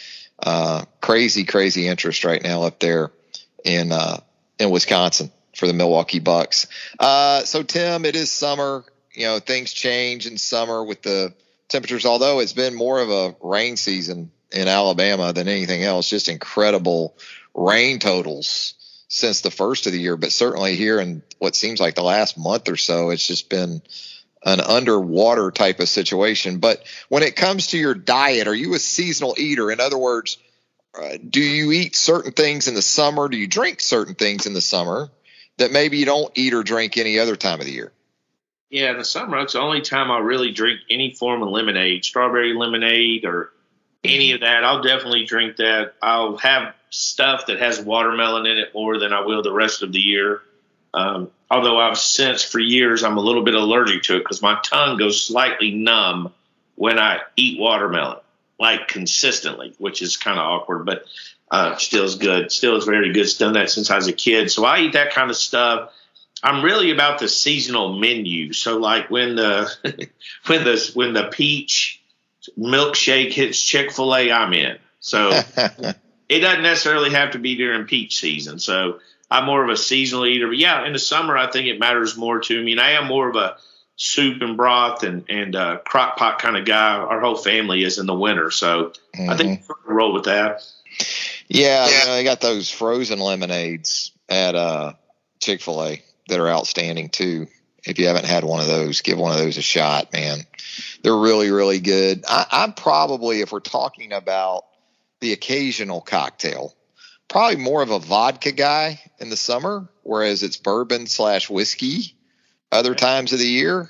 crazy interest right now up there in Wisconsin for the Milwaukee Bucks. So, Tim, it is summer. Things change in summer with the temperatures, although it's been more of a rain season in Alabama than anything else. Just incredible rain totals since the first of the year, but certainly here in what seems like the last month or so, it's just been an underwater type of situation. But when it comes to your diet, are you a seasonal eater? In other words, do you eat certain things in the summer? Do you drink certain things in the summer that maybe you don't eat or drink any other time of the year? Yeah, in the summer, it's the only time I really drink any form of lemonade, strawberry lemonade or any of that. I'll definitely drink that. I'll have stuff that has watermelon in it more than I will the rest of the year. Although I've sensed for years I'm a little bit allergic to it because my tongue goes slightly numb when I eat watermelon, like consistently, which is kind of awkward, but still is good. Still is very good. It's done that since I was a kid. So I eat that kind of stuff. I'm really about the seasonal menu. So like when the when the peach milkshake hits Chick-fil-A, I'm in. So it doesn't necessarily have to be during peach season. So I'm more of a seasonal eater. But yeah, in the summer, I think it matters more to me. And I am more of a soup and broth and crock pot kind of guy. Our whole family is in the winter. So I think we'll roll with that. Yeah. They got those frozen lemonades at Chick-fil-A that are outstanding too. If you haven't had one of those, give one of those a shot, man. They're really, really good. I'm probably, if we're talking about the occasional cocktail, probably more of a vodka guy in the summer, whereas it's bourbon/whiskey other times of the year.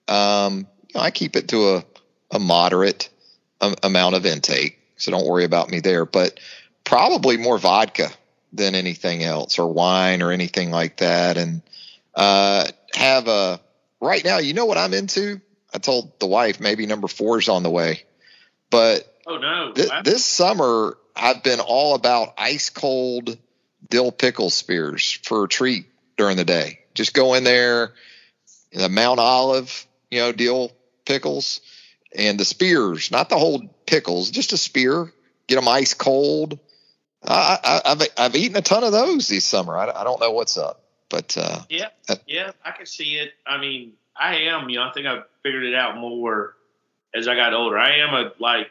I keep it to a moderate amount of intake, so don't worry about me there. But probably more vodka than anything else, or wine or anything like that. And right now, you know what I'm into? I told the wife maybe number 4 is on the way. But oh no, this summer I've been all about ice cold dill pickle spears for a treat during the day. Just go in there, the Mount Olive, dill pickles, and the spears, not the whole pickles, just a spear. Get them ice cold. I've eaten a ton of those this summer. I don't know what's up, but yeah, I can see it. I mean, I am. I think I've figured it out more as I got older. I am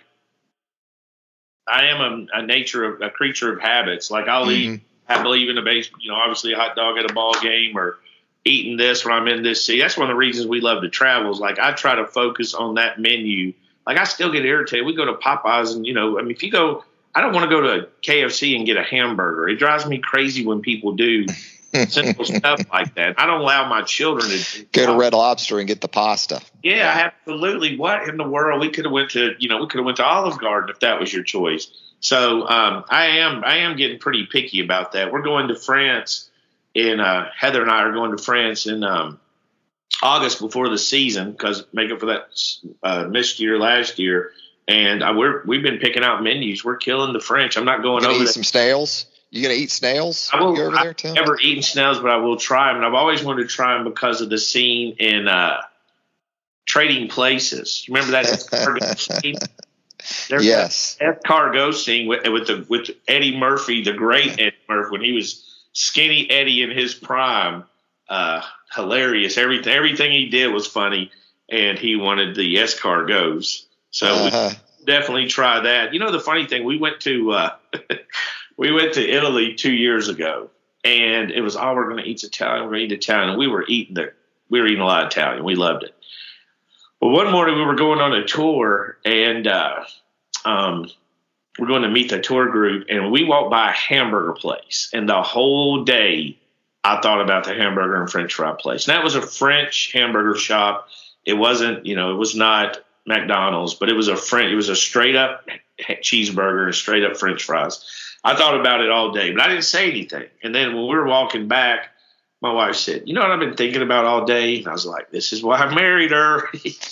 a creature of habits. Like I'll eat. I believe in the base. Obviously a hot dog at a ball game or eating this when I'm in this city. That's one of the reasons we love to travel. Is like I try to focus on that menu. Like I still get irritated. We go to Popeyes and if you go. I don't want to go to KFC and get a hamburger. It drives me crazy when people do simple stuff like that. I don't allow my children to go to Red Lobster and get the pasta. Yeah, absolutely. What in the world? We could have went to Olive Garden if that was your choice. So I am getting pretty picky about that. We're going to France Heather and I are going to France in August before the season because make up for that missed year last year. And we've been picking out menus. We're killing the French. I'm not going over there. Some snails? You going to eat snails? I will. I've never eaten snails, but I will try them. And I've always wanted to try them because of the scene in Trading Places. You remember that escargot scene? There's yes. That escargot scene with Eddie Murphy, the great Eddie Murphy, when he was skinny Eddie in his prime. Hilarious. Everything he did was funny, and he wanted the escargots. So we definitely try that. The funny thing, we went to we went to Italy 2 years ago, and it was, we're going to eat Italian. We're going to eat Italian. And we were eating a lot of Italian. We loved it. Well, one morning we were going on a tour, and we're going to meet the tour group, and we walked by a hamburger place. And the whole day I thought about the hamburger and French fry place. And that was a French hamburger shop. It wasn't, it was not McDonald's, but it was a straight up cheeseburger and straight up French fries. I thought about it all day, but I didn't say anything. And then when we were walking back, my wife said, "You know what I've been thinking about all day?" And I was like, "This is why I married her."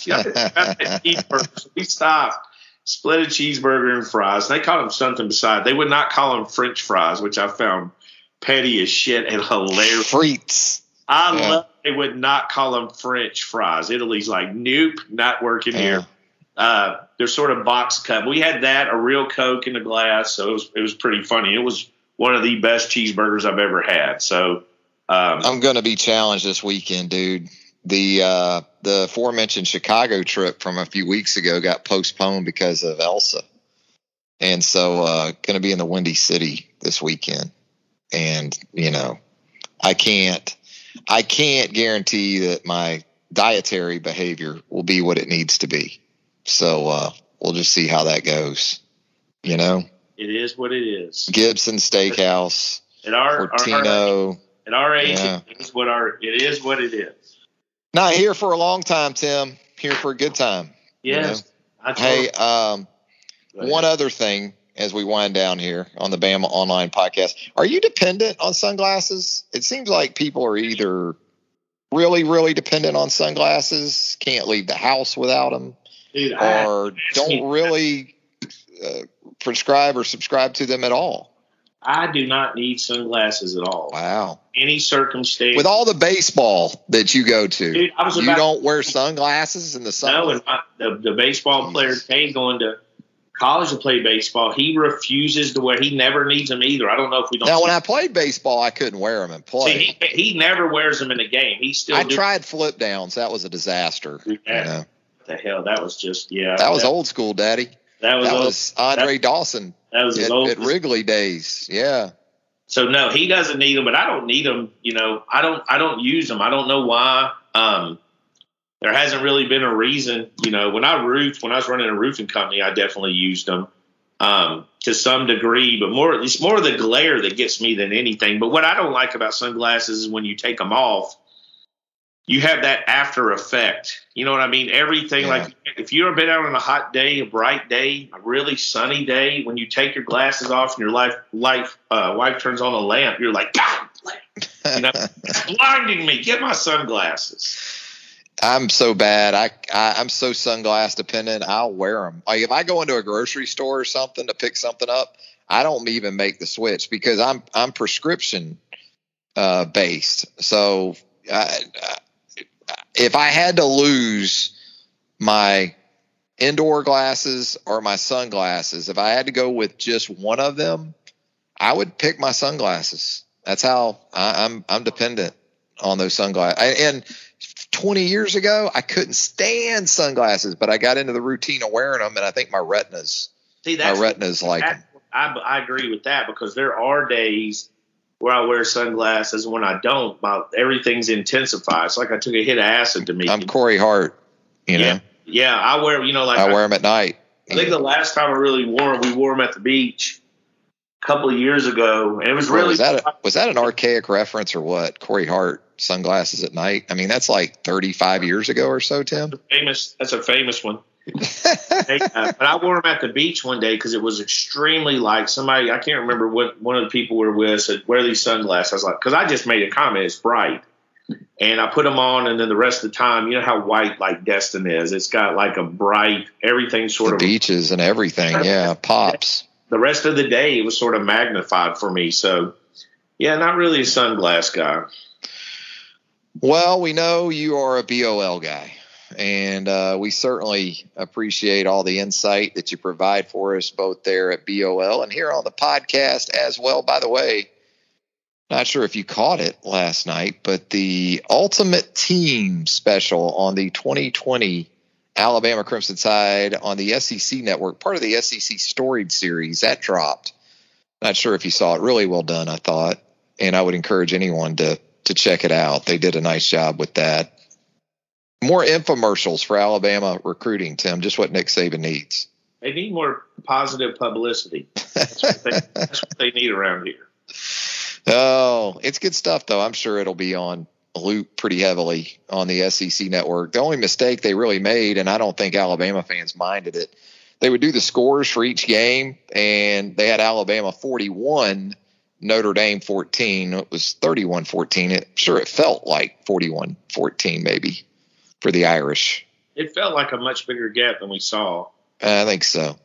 So we stopped, split a cheeseburger and fries. They called them something beside. They would not call them French fries, which I found petty as shit and hilarious. Frites. I love they would not call them French fries. Italy's like, nope, not working here. They're sort of box cut. We had that, a real Coke in a glass, so it was pretty funny. It was one of the best cheeseburgers I've ever had. So I'm going to be challenged this weekend, dude. The aforementioned Chicago trip from a few weeks ago got postponed because of Elsa. And so going to be in the Windy City this weekend. And, I can't guarantee that my dietary behavior will be what it needs to be. So we'll just see how that goes. It is what it is. Gibson Steakhouse. At our Portino. At our age, it is what it is. Not here for a long time, Tim. Here for a good time. Yes. Hey, one other thing as we wind down here on the Bama Online podcast. Are you dependent on sunglasses? It seems like people are either really, really dependent on sunglasses, can't leave the house without them, dude, or don't really prescribe or subscribe to them at all. I do not need sunglasses at all. Wow. Any circumstance. With all the baseball that you go to, dude, you don't wear sunglasses in the summer? No, the baseball player, Kay, going to college to play baseball, he refuses to wear. He never needs them either. I don't know if we don't. Now, when I played baseball, I couldn't wear them and play. See, he never wears them in a game. I tried flip downs. That was a disaster. Yeah. What the hell? That was just, That was old school, Daddy. That was Andre Dawson. That was at Wrigley days. Yeah. So no, he doesn't need them, but I don't need them. I don't use them. I don't know why. There hasn't really been a reason. When I was running a roofing company, I definitely used them to some degree, but it's more the glare that gets me than anything. But what I don't like about sunglasses is when you take them off, you have that after effect. You know what I mean? Everything, like if you've ever been out on a hot day, a bright day, a really sunny day, when you take your glasses off and your wife turns on a lamp, you're like, God, it's blinding me. Get my sunglasses. I'm so bad. I'm so sunglass dependent. I'll wear them. Like if I go into a grocery store or something to pick something up, I don't even make the switch because I'm prescription based. So if I had to lose my indoor glasses or my sunglasses, if I had to go with just one of them, I would pick my sunglasses. That's how I'm dependent on those sunglasses. And 20 years ago, I couldn't stand sunglasses, but I got into the routine of wearing them, and I think my retinas like them. I agree with that because there are days where I wear sunglasses, and when I don't, everything's intensified. It's like I took a hit of acid to me. I'm Corey Hart, know. Yeah, I wear, I wear them at night. I think the last time I really wore them, we wore them at the beach a couple of years ago, and it was really. Was that an archaic reference or what? Corey Hart sunglasses at night. I mean, that's like 35 years ago or so, Tim. That's a famous one. But I wore them at the beach one day because it was extremely light. Somebody, I can't remember what one of the people we were with said, "Wear these sunglasses." I was like, because I just made a comment, it's bright. And I put them on, and then the rest of the time, you know how white like Destin is. It's got like a bright, everything sort of. Beaches and everything, yeah, pops. The rest of the day, it was sort of magnified for me. So, yeah, not really a sunglass guy. Well, we know you are a BOL guy, and we certainly appreciate all the insight that you provide for us both there at BOL and here on the podcast as well. By the way, not sure if you caught it last night, but the Ultimate Team special on the 2020 Alabama Crimson Tide on the SEC Network, part of the SEC Storied series, that dropped Not sure if you saw it. Really well done, I thought. And I would encourage anyone to check it out. They did a nice job with that. More infomercials for Alabama recruiting, Tim, just what Nick Saban needs. They need more positive publicity. That's what they need around here. Oh, it's good stuff, though. I'm sure it'll be on loop pretty heavily on the SEC network. The only mistake they really made, and I don't think Alabama fans minded it, they would do the scores for each game, and they had Alabama 41, Notre Dame 14. It was 31-14. Sure, it felt like 41-14 maybe for the Irish. It felt like a much bigger gap than we saw. I think so.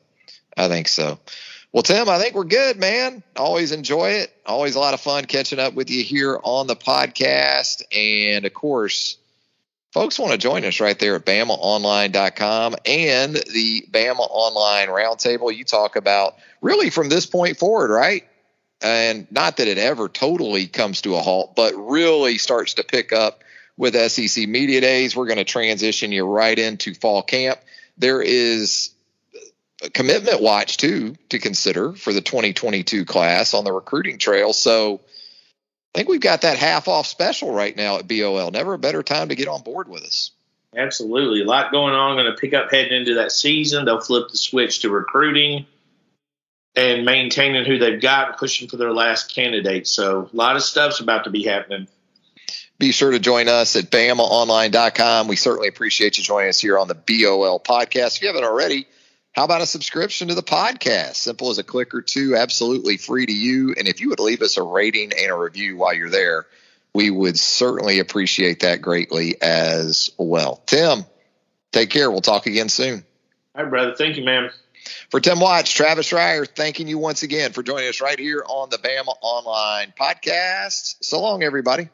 Well, Tim, I think we're good, man. Always enjoy it. Always a lot of fun catching up with you here on the podcast. And, of course, folks want to join us right there at BamaOnline.com and the Bama Online Roundtable. You talk about really from this point forward, right? And not that it ever totally comes to a halt, but really starts to pick up with SEC Media Days. We're going to transition you right into fall camp. There is a commitment watch, too, to consider for the 2022 class on the recruiting trail. So I think we've got that half-off special right now at BOL. Never a better time to get on board with us. Absolutely. A lot going on. Going to pick up heading into that season. They'll flip the switch to recruiting and maintaining who they've got and pushing for their last candidate. So a lot of stuff's about to be happening. Be sure to join us at BamaOnline.com. We certainly appreciate you joining us here on the BOL podcast. If you haven't already, how about a subscription to the podcast? Simple as a click or two, absolutely free to you. And if you would leave us a rating and a review while you're there, we would certainly appreciate that greatly as well. Tim, take care. We'll talk again soon. All right, brother. Thank you, man. For Tim Watts, Travis Schreier, thanking you once again for joining us right here on the Bama Online podcast. So long, everybody.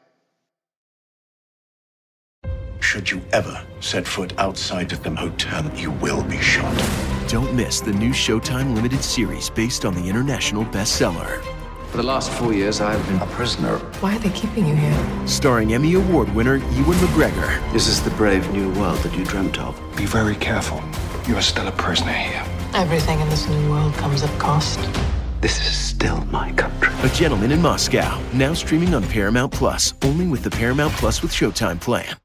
Should you ever set foot outside of the motel, you will be shot. Don't miss the new Showtime limited series based on the international bestseller. For the last 4 years, I've been a prisoner. Why are they keeping you here? Starring Emmy Award winner Ewan McGregor. This is the brave new world that you dreamt of. Be very careful. You are still a prisoner here. Everything in this new world comes at cost. This is still my country. A Gentleman in Moscow, now streaming on Paramount Plus, only with the Paramount Plus with Showtime plan.